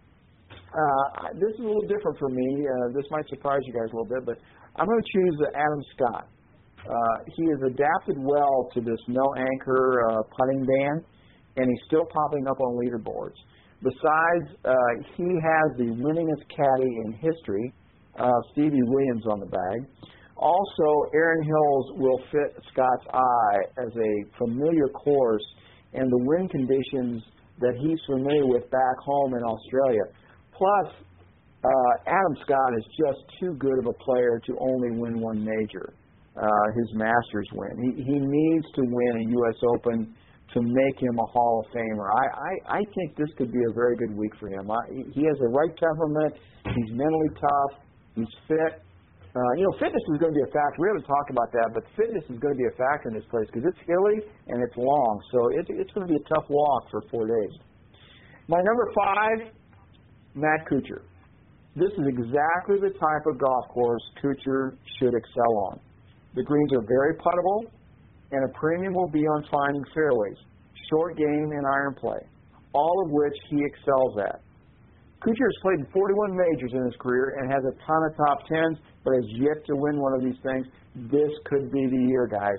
this is a little different for me. This might surprise you guys a little bit, but I'm going to choose Adam Scott. He has adapted well to this no-anchor putting ban, and he's still popping up on leaderboards. Besides, he has the winningest caddy in history, Stevie Williams, on the bag. Also, Erin Hills will fit Scott's eye as a familiar course and the wind conditions that he's familiar with back home in Australia. Plus, Adam Scott is just too good of a player to only win one major, his Masters win. He needs to win a U.S. Open to make him a Hall of Famer. I think this could be a very good week for him. He has the right temperament. He's mentally tough. He's fit. Fitness is going to be a factor. We haven't talked about that, but fitness is going to be a factor in this place because it's hilly and it's long. So it's going to be a tough walk for 4 days. My number 5, Matt Kuchar. This is exactly the type of golf course Kuchar should excel on. The greens are very puttable, and a premium will be on finding fairways, short game, and iron play, all of which he excels at. Kuchar has played in 41 majors in his career and has a ton of top 10s, but has yet to win one of these things. This could be the year, guys.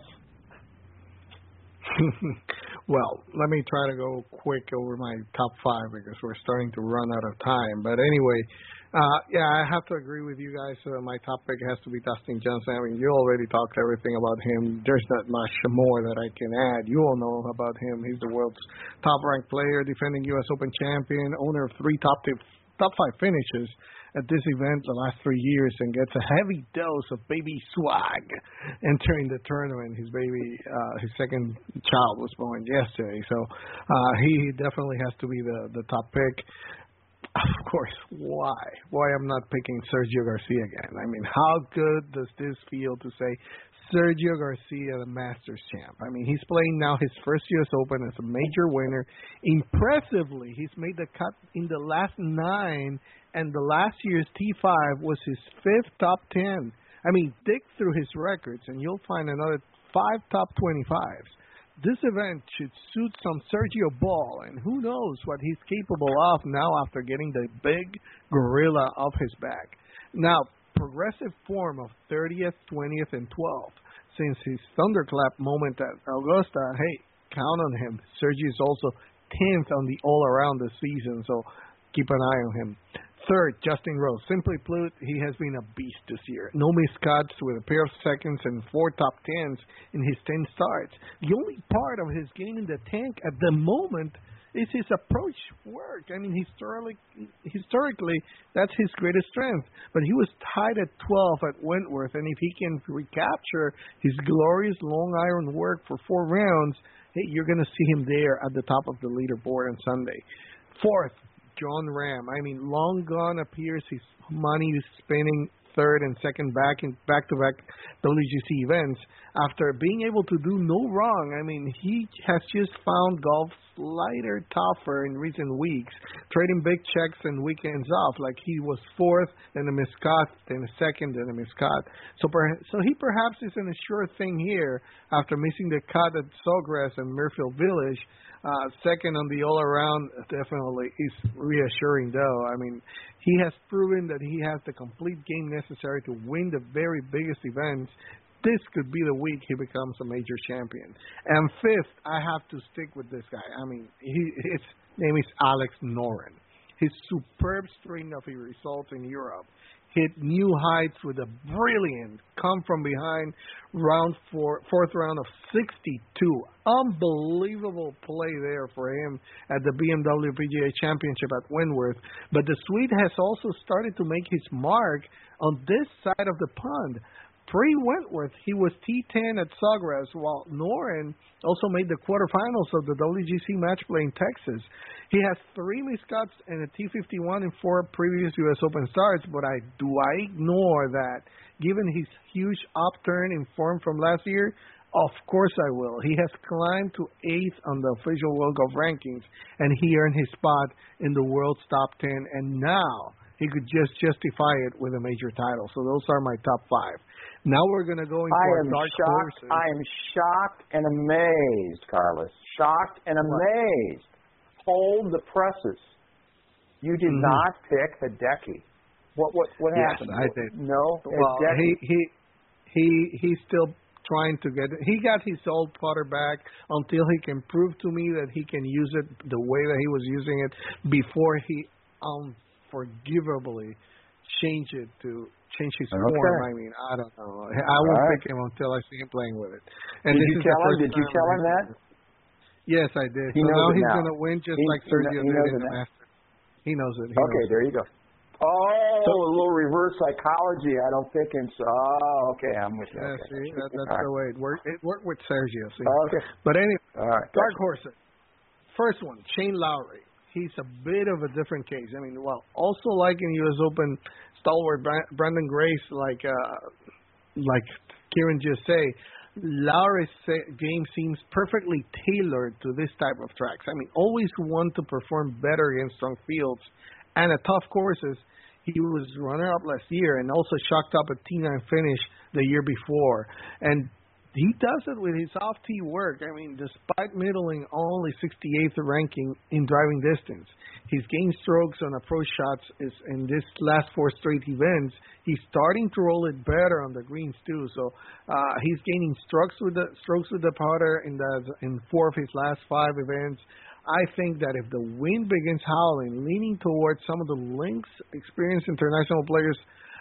Well, let me try to go quick over my top 5 because we're starting to run out of time. But anyway, I have to agree with you guys. My top pick has to be Dustin Johnson. I mean, you already talked everything about him. There's not much more that I can add. You all know about him. He's the world's top-ranked player, defending U.S. Open champion, owner of 3 top 5 finishes at this event the last 3 years, and gets a heavy dose of baby swag entering the tournament. His second child was born yesterday, so he definitely has to be the top pick. Of course, why I'm not picking Sergio Garcia again? I mean, how good does this feel to say Sergio Garcia, the Masters champ? I mean, he's playing now his first U.S. Open as a major winner. Impressively, he's made the cut in the last 9, and the last year's T5 was his 5th top 10. I mean, dig through his records, and you'll find another 5 top 25s. This event should suit some Sergio ball, and who knows what he's capable of now after getting the big gorilla off his back. Now, progressive form of 30th, 20th, and 12th. Since his thunderclap moment at Augusta, hey, count on him. Sergio is also 10th on the all-around this season, so keep an eye on him. 3rd, Justin Rose. Simply put, he has been a beast this year. No missed cuts with a pair of seconds and 4 top 10s in his 10 starts. The only part of his game in the tank at the moment is his approach work. I mean, historically, that's his greatest strength. But he was tied at 12 at Wentworth, and if he can recapture his glorious long iron work for 4 rounds, hey, you're going to see him there at the top of the leaderboard on Sunday. 4th, Jon Rahm. I mean, long gone appears his money is spinning 3rd and 2nd back-to-back WGC events after being able to do no wrong. I mean, he has just found golf lighter, tougher in recent weeks, trading big checks and weekends off. Like he was 4th, then a missed cut, then a 2nd, then a missed cut. So he perhaps is in a sure thing here after missing the cut at Sawgrass and Murfield Village. 2nd on the all-around definitely is reassuring, though. I mean, he has proven that he has the complete game necessary to win the very biggest events. This could be the week he becomes a major champion. And 5th, I have to stick with this guy. I mean, his name is Alex Noren. His superb string of results in Europe hit new heights with a brilliant come-from-behind fourth round of 62. Unbelievable play there for him at the BMW PGA Championship at Wentworth. But the Swede has also started to make his mark on this side of the pond. Pre-Wentworth, he was T10 at Sawgrass, while Noren also made the quarterfinals of the WGC match play in Texas. He has 3 missed cuts and a T51 in 4 previous U.S. Open starts, but do I ignore that? Given his huge upturn in form from last year, of course I will. He has climbed to 8th on the official World Golf rankings, and he earned his spot in the world's top 10, and now he could just justify it with a major title. So those are my top 5. Now we're going to go into our dark horses. I am shocked and amazed, Carlos. Shocked and amazed. Hold the presses. You did not pick Hideki. What happened? Yes, I did. No, well, he's still trying to get it. He got his old putter back until he can prove to me that he can use it the way that he was using it before he unforgivably change his form. I mean, I don't know. I won't pick him until I see him playing with it. And Did you tell him that? Yes, I did. So now he's going to win just like Sergio did in the Masters. He knows it. There you go. Oh, a little reverse psychology. I don't think so. Oh, okay, I'm with you. Yeah, see, that's the way it worked. It worked with Sergio. See? Okay. But anyway, All right. Dark horses. First one, Shane Lowry. He's a bit of a different case. I mean, well, also like in U.S. Open, stalwart Brandon Grace, like Kieran just say, Lowry's game seems perfectly tailored to this type of tracks. I mean, always want to perform better against strong fields and at tough courses. He was runner-up last year and also shocked up a T9 finish the year before. And he does it with his off-tee work. I mean, despite middling only 68th ranking in driving distance, his gained strokes on approach shots is in this last 4 straight events. He's starting to roll it better on the greens too. So he's gaining strokes with the putter in 4 of his last 5 events. I think that if the wind begins howling, leaning towards some of the links experienced international players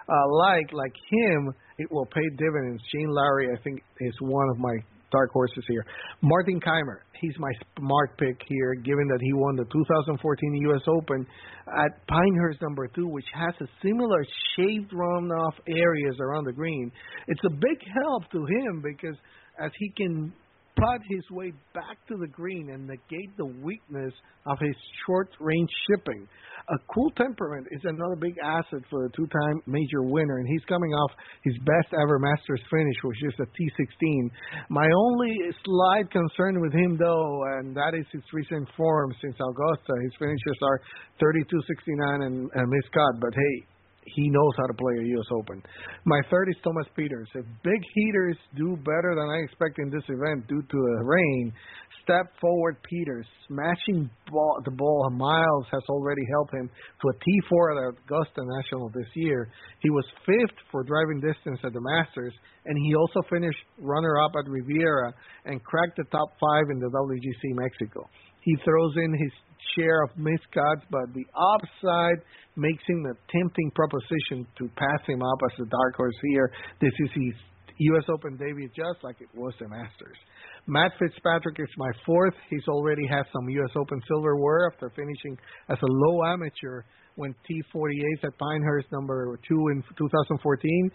like him, it will pay dividends. Shane Lowry, I think, is one of my dark horses here. Martin Kaymer, he's my smart pick here, given that he won the 2014 U.S. Open at Pinehurst number 2, which has a similar shaved runoff areas around the green. It's a big help to him because as he can putt his way back to the green and negate the weakness of his short-range shipping. A cool temperament is another big asset for the 2-time major winner, and he's coming off his best-ever Masters finish, which is a T16. My only slight concern with him, though, and that is his recent form since Augusta. His finishes are 32, 69, and miscut, but hey, he knows how to play a U.S. Open. My third is Thomas Pieters. If big heaters do better than I expect in this event due to the rain, step forward Pieters. Smashing the ball miles has already helped him to a T4 at Augusta National this year. He was 5th for driving distance at the Masters, and he also finished runner-up at Riviera and cracked the top 5 in the WGC Mexico. He throws in his share of miscuts, but the upside makes him a tempting proposition to pass him up as a dark horse here. This is his U.S. Open debut, just like it was the Masters. Matt Fitzpatrick is my 4th. He's already had some U.S. Open silverware after finishing as a low amateur when T48 at Pinehurst number 2 in 2014.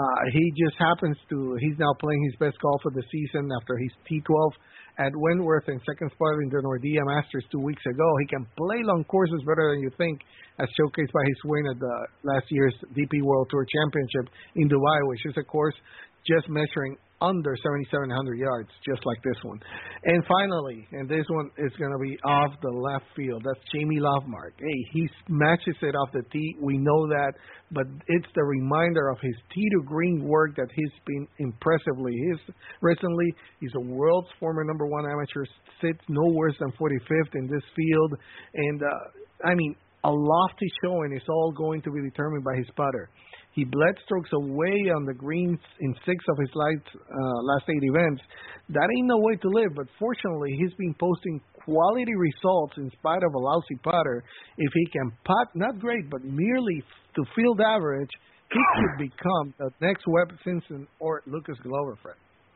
He's now playing his best golf of the season after his T12 at Wentworth and second spot in the Nordea Masters 2 weeks ago. He can play long courses better than you think, as showcased by his win at the last year's DP World Tour Championship in Dubai, which is a course just measuring under 7,700 yards, just like this one. And finally, and this one is going to be off the left field, that's Jamie Lovemark. Hey, he smashes it off the tee, we know that, but it's the reminder of his tee to green work that he's been impressively. Recently, he's a world's former number 1 amateur, sits no worse than 45th in this field, and a lofty showing is all going to be determined by his putter. He bled strokes away on the greens in 6 of his last 8 events. That ain't no way to live, but fortunately, he's been posting quality results in spite of a lousy putter. If he can putt, not great, but merely to field average, he could become the next Webb Simpson or Lucas Glover, Fred.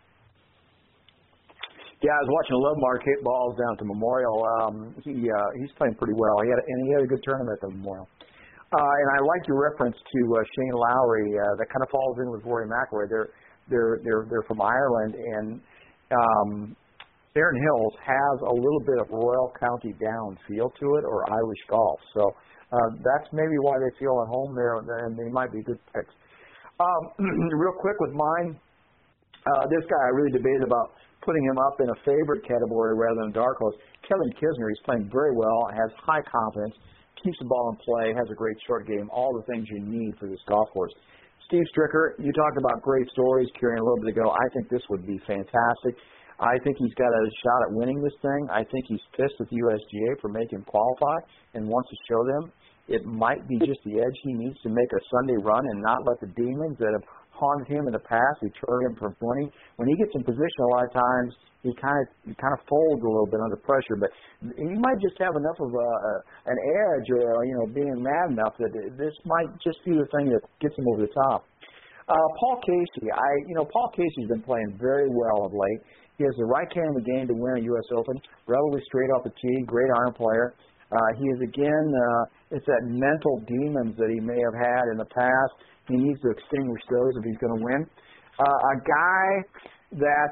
Yeah, I was watching Lovemark hit balls down to Memorial. He's playing pretty well. He had a good tournament at the Memorial. And I like your reference to Shane Lowry. That kind of falls in with Rory McIlroy. They're from Ireland, and Erin Hills has a little bit of Royal County Down feel to it, or Irish golf. So that's maybe why they feel at home there, and they might be good picks. Real quick with mine, this guy I really debated about putting him up in a favorite category rather than dark horse. Kevin Kisner, he's playing very well, has high confidence, keeps the ball in play, has a great short game, all the things you need for this golf course. Steve Stricker, you talked about great stories carrying a little bit ago. I think this would be fantastic. I think he's got a shot at winning this thing. I think he's pissed at the USGA for making him qualify and wants to show them it might be just the edge he needs to make a Sunday run and not let the demons that have haunted him in the past deter him from winning. When he gets in position a lot of times, he kind of folds a little bit under pressure, but he might just have enough of an edge, or being mad enough that this might just be the thing that gets him over the top. Paul Casey, Paul Casey's been playing very well of late. He has the right hand in the game to win a U.S. Open, relatively straight off the tee, great iron player. He is again, it's that mental demons that he may have had in the past. He needs to extinguish those if he's going to win. A guy that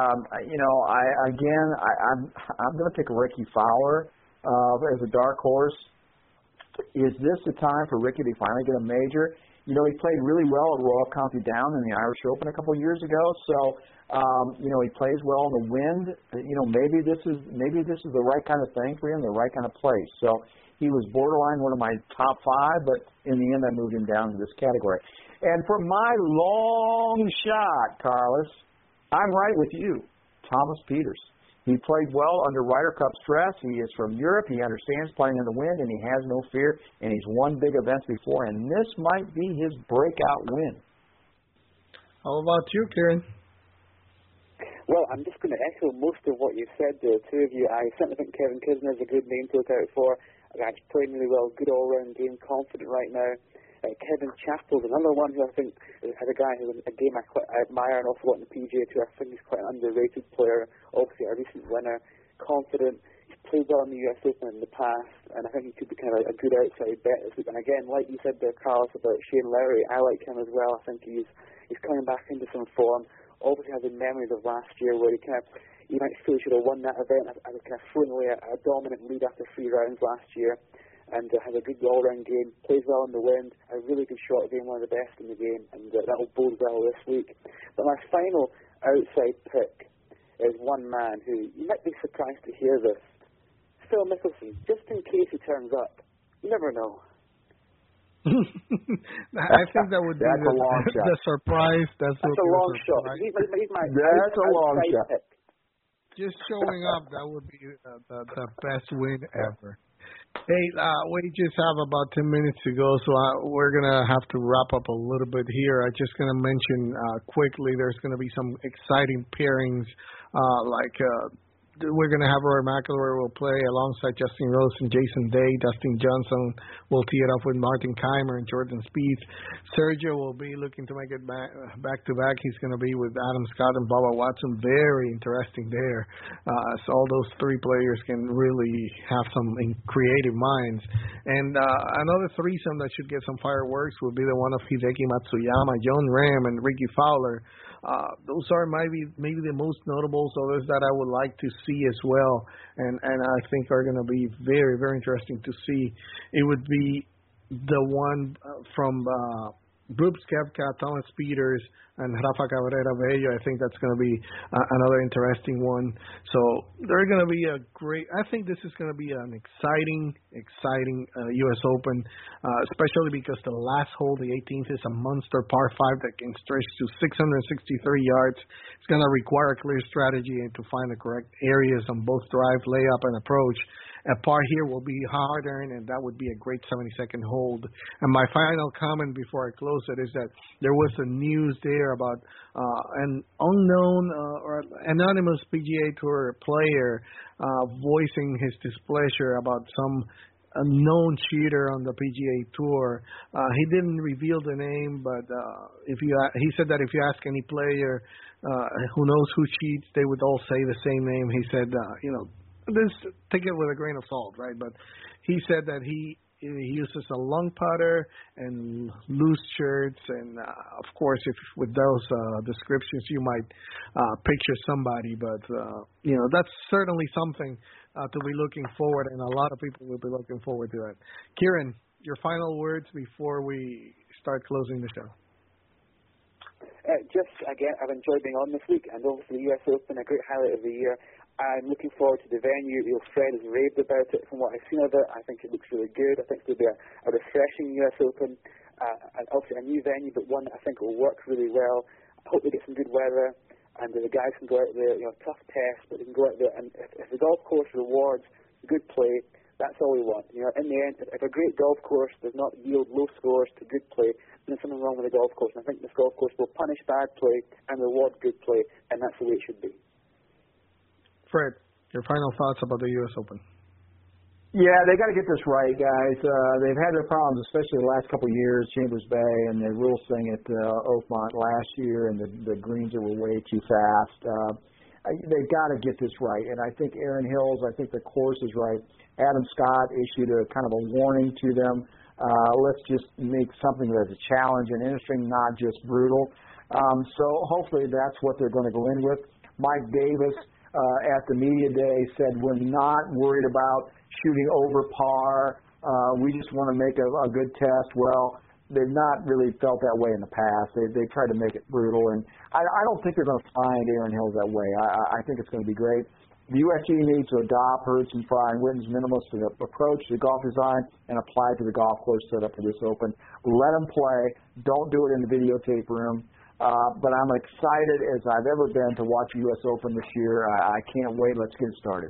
I'm going to pick Ricky Fowler as a dark horse. Is this the time for Ricky to finally get a major? He played really well at Royal County Down in the Irish Open a couple of years ago. So, he plays well in the wind. Maybe this is the right kind of thing for him, the right kind of place. So he was borderline one of my top 5, but in the end I moved him down to this category. And for my long shot, Carlos, I'm right with you, Thomas Pieters. He played well under Ryder Cup stress. He is from Europe. He understands playing in the wind, and he has no fear. And he's won big events before, and this might be his breakout win. How about you, Kieran? Well, I'm just going to echo most of what you said, the two of you. I certainly think Kevin Kisner is a good name to look out for. He's playing really well, good all-round game, confident right now. Kevin Chappell's another one who I think is a guy who a game I admire an awful lot in the PGA Tour. I think he's quite an underrated player, obviously a recent winner, confident. He's played well in the US Open in the past, and I think he could be kind of a good outside bet this week. And again, like you said there, Carlos, about Shane Lowry, I like him as well. I think he's coming back into some form. Obviously has the memories of last year where he might feel he should have won that event. I was kind of throwing away a dominant lead after 3 rounds last year. And has a good all-round game, plays well in the wind, a really good shot of being one of the best in the game, and that will bode well this week. But my final outside pick is one man who, you might be surprised to hear this, Phil Mickelson, just in case he turns up. You never know. I think that would be the surprise. That's a long shot. He's my that's a long shot. Pick. Just showing up, that would be the best win ever. Hey, we just have about 10 minutes to go, so we're going to have to wrap up a little bit here. I'm just going to mention quickly there's going to be some exciting pairings we're going to have Rory McIlroy will play alongside Justin Rose and Jason Day. Dustin Johnson will tee it off with Martin Kaymer and Jordan Spieth. Sergio will be looking to make it back-to-back. He's going to be with Adam Scott and Bubba Watson. Very interesting there. So all those 3 players can really have some creative minds. And another threesome that should get some fireworks will be the one of Hideki Matsuyama, Jon Rahm, and Ricky Fowler. Those are maybe the most notable, so those that I would like to see as well, and I think are going to be very, very interesting to see. It would be the one from Brooks Koepka, Thomas Pieters, and Rafa Cabrera Bello. I think that's going to be another interesting one. So they're going to be I think this is going to be an exciting U.S. Open, especially because the last hole, the 18th, is a monster par 5 that can stretch to 663 yards. It's going to require a clear strategy and to find the correct areas on both drive, layup, and approach. A par here will be hard-earned, and that would be a great 72nd hold. And my final comment before I close it is that there was a news there about an unknown or anonymous PGA Tour player voicing his displeasure about some known cheater on the PGA Tour. He didn't reveal the name, but he said that if you ask any player who knows who cheats, they would all say the same name. He said, this, take it with a grain of salt, right? But he said that he uses a long putter and loose shirts, and of course, if with those descriptions, you might picture somebody. But that's certainly something to be looking forward, and a lot of people will be looking forward to that. Kieran, your final words before we start closing the show. Just again, I've enjoyed being on this week, and obviously the US Open, a great highlight of the year. I'm looking forward to the venue. Fred has raved about it. From what I've seen of it, I think it looks really good. I think it's going to be a refreshing US Open. Obviously a new venue, but one that I think will work really well. I hope they get some good weather, and the guys can go out there, tough test, but they can go out there, and if the golf course rewards good play, that's all we want. In the end, if a great golf course does not yield low scores to good play, then there's something wrong with the golf course. And I think this golf course will punish bad play and reward good play, and that's the way it should be. Fred, your final thoughts about the U.S. Open? Yeah, they got to get this right, guys. They've had their problems, especially the last couple of years, Chambers Bay and the rules thing at Oakmont last year, and the greens that were way too fast. They've got to get this right, and I think Aaron Hills, I think the course is right. Adam Scott issued a kind of a warning to them. Let's just make something that's a challenge and interesting, not just brutal. So hopefully that's what they're going to go in with. Mike Davis at the media day said we're not worried about shooting over par. We just want to make a good test. Well, they've not really felt that way in the past. They tried to make it brutal, and I don't think they're going to find Erin Hills that way. I think it's going to be great. The USGA needs to adopt Hurdzan, Fry, and Witten's minimalist approach to golf design and apply it to the golf course set up for this Open. Let them play. Don't do it in the videotape room. But I'm excited as I've ever been to watch U.S. Open this year. I can't wait. Let's get started.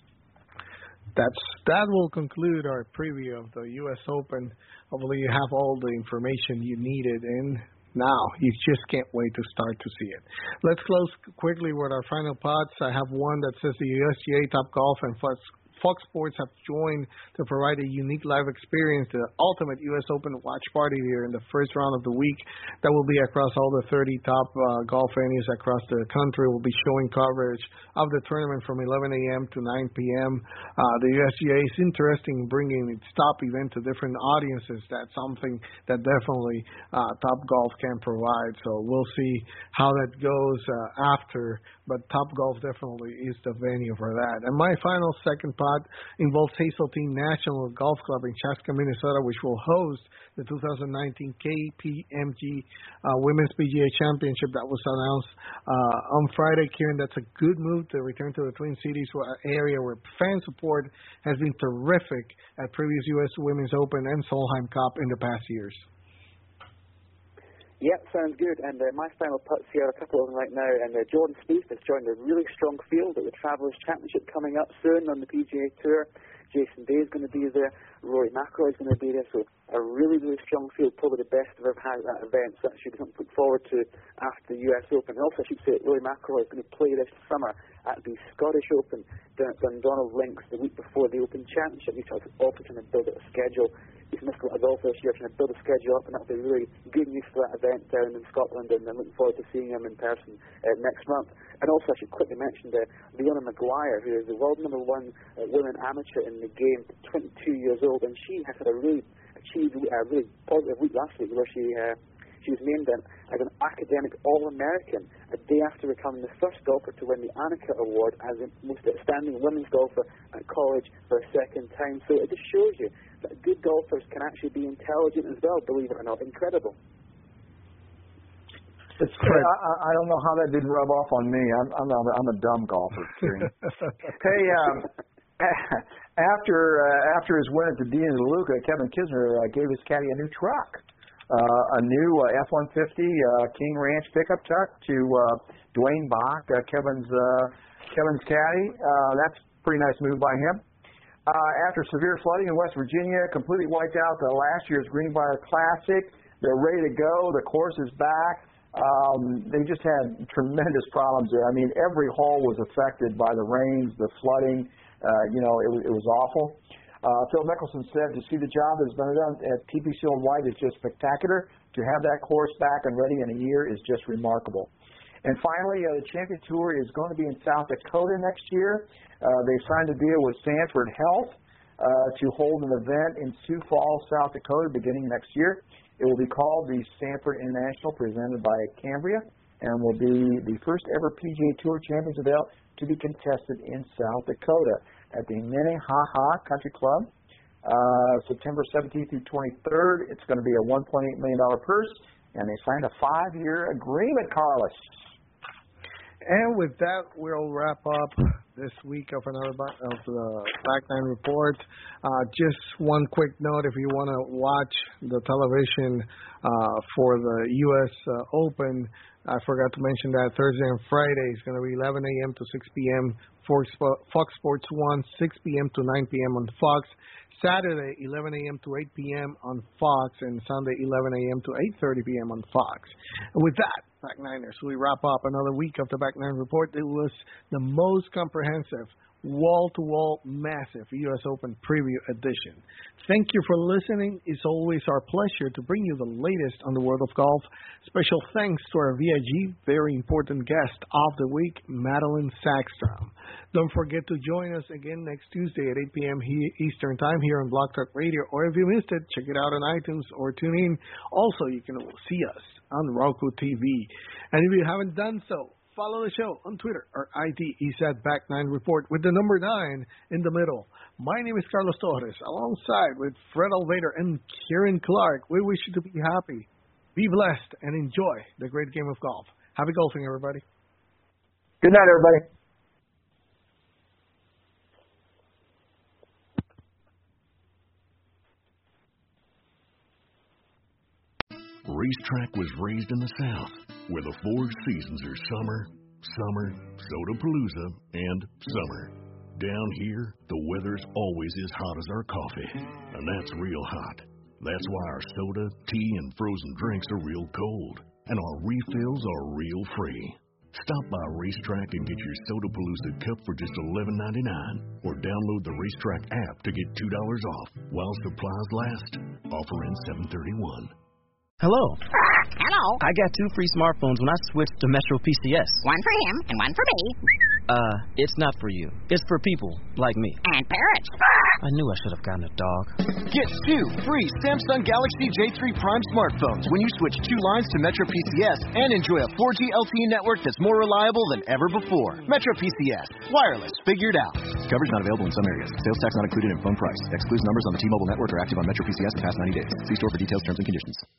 That will conclude our preview of the U.S. Open. Hopefully you have all the information you needed in now. You just can't wait to start to see it. Let's close quickly with our final pods. I have one that says the USGA, Topgolf, and Fox Sports have joined to provide a unique live experience, the ultimate U.S. Open watch party here in the first round of the week. That will be across all the 30 top golf venues across the country. We'll be showing coverage of the tournament from 11 a.m. to 9 p.m. The USGA is interested in bringing its top event to different audiences. That's something that definitely Topgolf can provide. So we'll see how that goes after, but Topgolf definitely is the venue for that. And my final second pod involves Hazeltine National Golf Club in Chaska, Minnesota, which will host the 2019 KPMG Women's PGA Championship that was announced on Friday. Kieran, that's a good move to return to the Twin Cities area where fan support has been terrific at previous U.S. Women's Open and Solheim Cup in the past years. Yep, sounds good. And my final putts here, a couple of them right now. And Jordan Spieth has joined a really strong field at the Travelers Championship coming up soon on the PGA Tour. Jason Day is going to be there. Rory McIlroy is going to be there. So a really, really strong field, probably the best I've ever had at that event. So that should be something to look forward to after the US Open. And also, I should say, Rory McIlroy is going to play this summer at the Scottish Open down at Dundonald Links the week before the Open Championship. He's also trying to build out a schedule. He's missed a lot of golf this year, trying to build a schedule up, and that'll be really good news for that event down in Scotland, and I'm looking forward to seeing him in person next month. And also, I should quickly mention Leona Maguire, who is the world number one women amateur in the game, 22 years old, and she has had a really positive week last week where she was named as an academic All-American a day after becoming the first golfer to win the Annika Award as the most outstanding women's golfer at college for a second time. So it just shows you that good golfers can actually be intelligent as well, believe it or not. Incredible. It's great. I don't know how that didn't rub off on me. I'm a dumb golfer. Hey, after his win at the Dean and DeLuca, Kevin Kisner gave his caddy a new truck. A new F-150 King Ranch pickup truck to Dwayne Bach, Kevin's caddy. That's a pretty nice move by him. After severe flooding in West Virginia, completely wiped out the last year's Greenbrier Classic. They're ready to go. The course is back. They just had tremendous problems there. I mean, every hole was affected by the rains, the flooding. It was awful. Phil Mickelson said to see the job that's been done at TPC and White is just spectacular. To have that course back and ready in a year is just remarkable. And finally, the Champion Tour is going to be in South Dakota next year. They signed a deal with Sanford Health to hold an event in Sioux Falls, South Dakota, beginning next year. It will be called the Sanford International, presented by Cambria, and will be the first ever PGA Tour Champions event to be contested in South Dakota at the Minnehaha Country Club, September 17th through 23rd. It's going to be a $1.8 million purse, and they signed a 5-year agreement, Carlos. And with that, we'll wrap up this week of the Back Nine Report. Just one quick note, if you want to watch the television for the U.S. Open, I forgot to mention that Thursday and Friday is going to be 11 a.m. to 6 p.m. Fox Sports 1, 6 p.m. to 9 p.m. on Fox. Saturday, 11 a.m. to 8 p.m. on Fox, and Sunday, 11 a.m. to 8:30 p.m. on Fox. And with that, Back Niners, we wrap up another week of the Back Nine Report. It was the most comprehensive, wall-to-wall, massive U.S. Open preview edition. Thank you for listening. It's always our pleasure to bring you the latest on the world of golf. Special thanks to our VIG, very important guest of the week, Madeline Sackstrom. Don't forget to join us again next Tuesday at 8 p.m. Eastern Time here on Blog Talk Radio. Or if you missed it, check it out on iTunes or tune in. Also, you can see us on Roku TV. And if you haven't done so, follow the show on Twitter or ID ESAT Back9 Report with the number 9 in the middle. My name is Carlos Torres, alongside with Fred Alvader and Kieran Clark. We wish you to be happy, be blessed, and enjoy the great game of golf. Happy golfing, everybody. Good night, everybody. Racetrack was raised in the South, where the 4 seasons are summer, Sodapalooza, and summer. Down here, the weather's always as hot as our coffee, and that's real hot. That's why our soda, tea, and frozen drinks are real cold, and our refills are real free. Stop by Racetrack and get your Sodapalooza cup for just $11.99, or download the Racetrack app to get $2 off while supplies last. Offer ends 7/31. Hello. Hello. I got 2 free smartphones when I switched to Metro PCS. One for him and one for me. It's not for you. It's for people like me. And parrots. I knew I should have gotten a dog. Get 2 free Samsung Galaxy J3 Prime smartphones when you switch 2 lines to Metro PCS and enjoy a 4G LTE network that's more reliable than ever before. Metro PCS. Wireless. Figured out. Coverage not available in some areas. Sales tax not included in phone price. Excludes numbers on the T-Mobile network or active on Metro PCS the past 90 days. See store for details, terms, and conditions.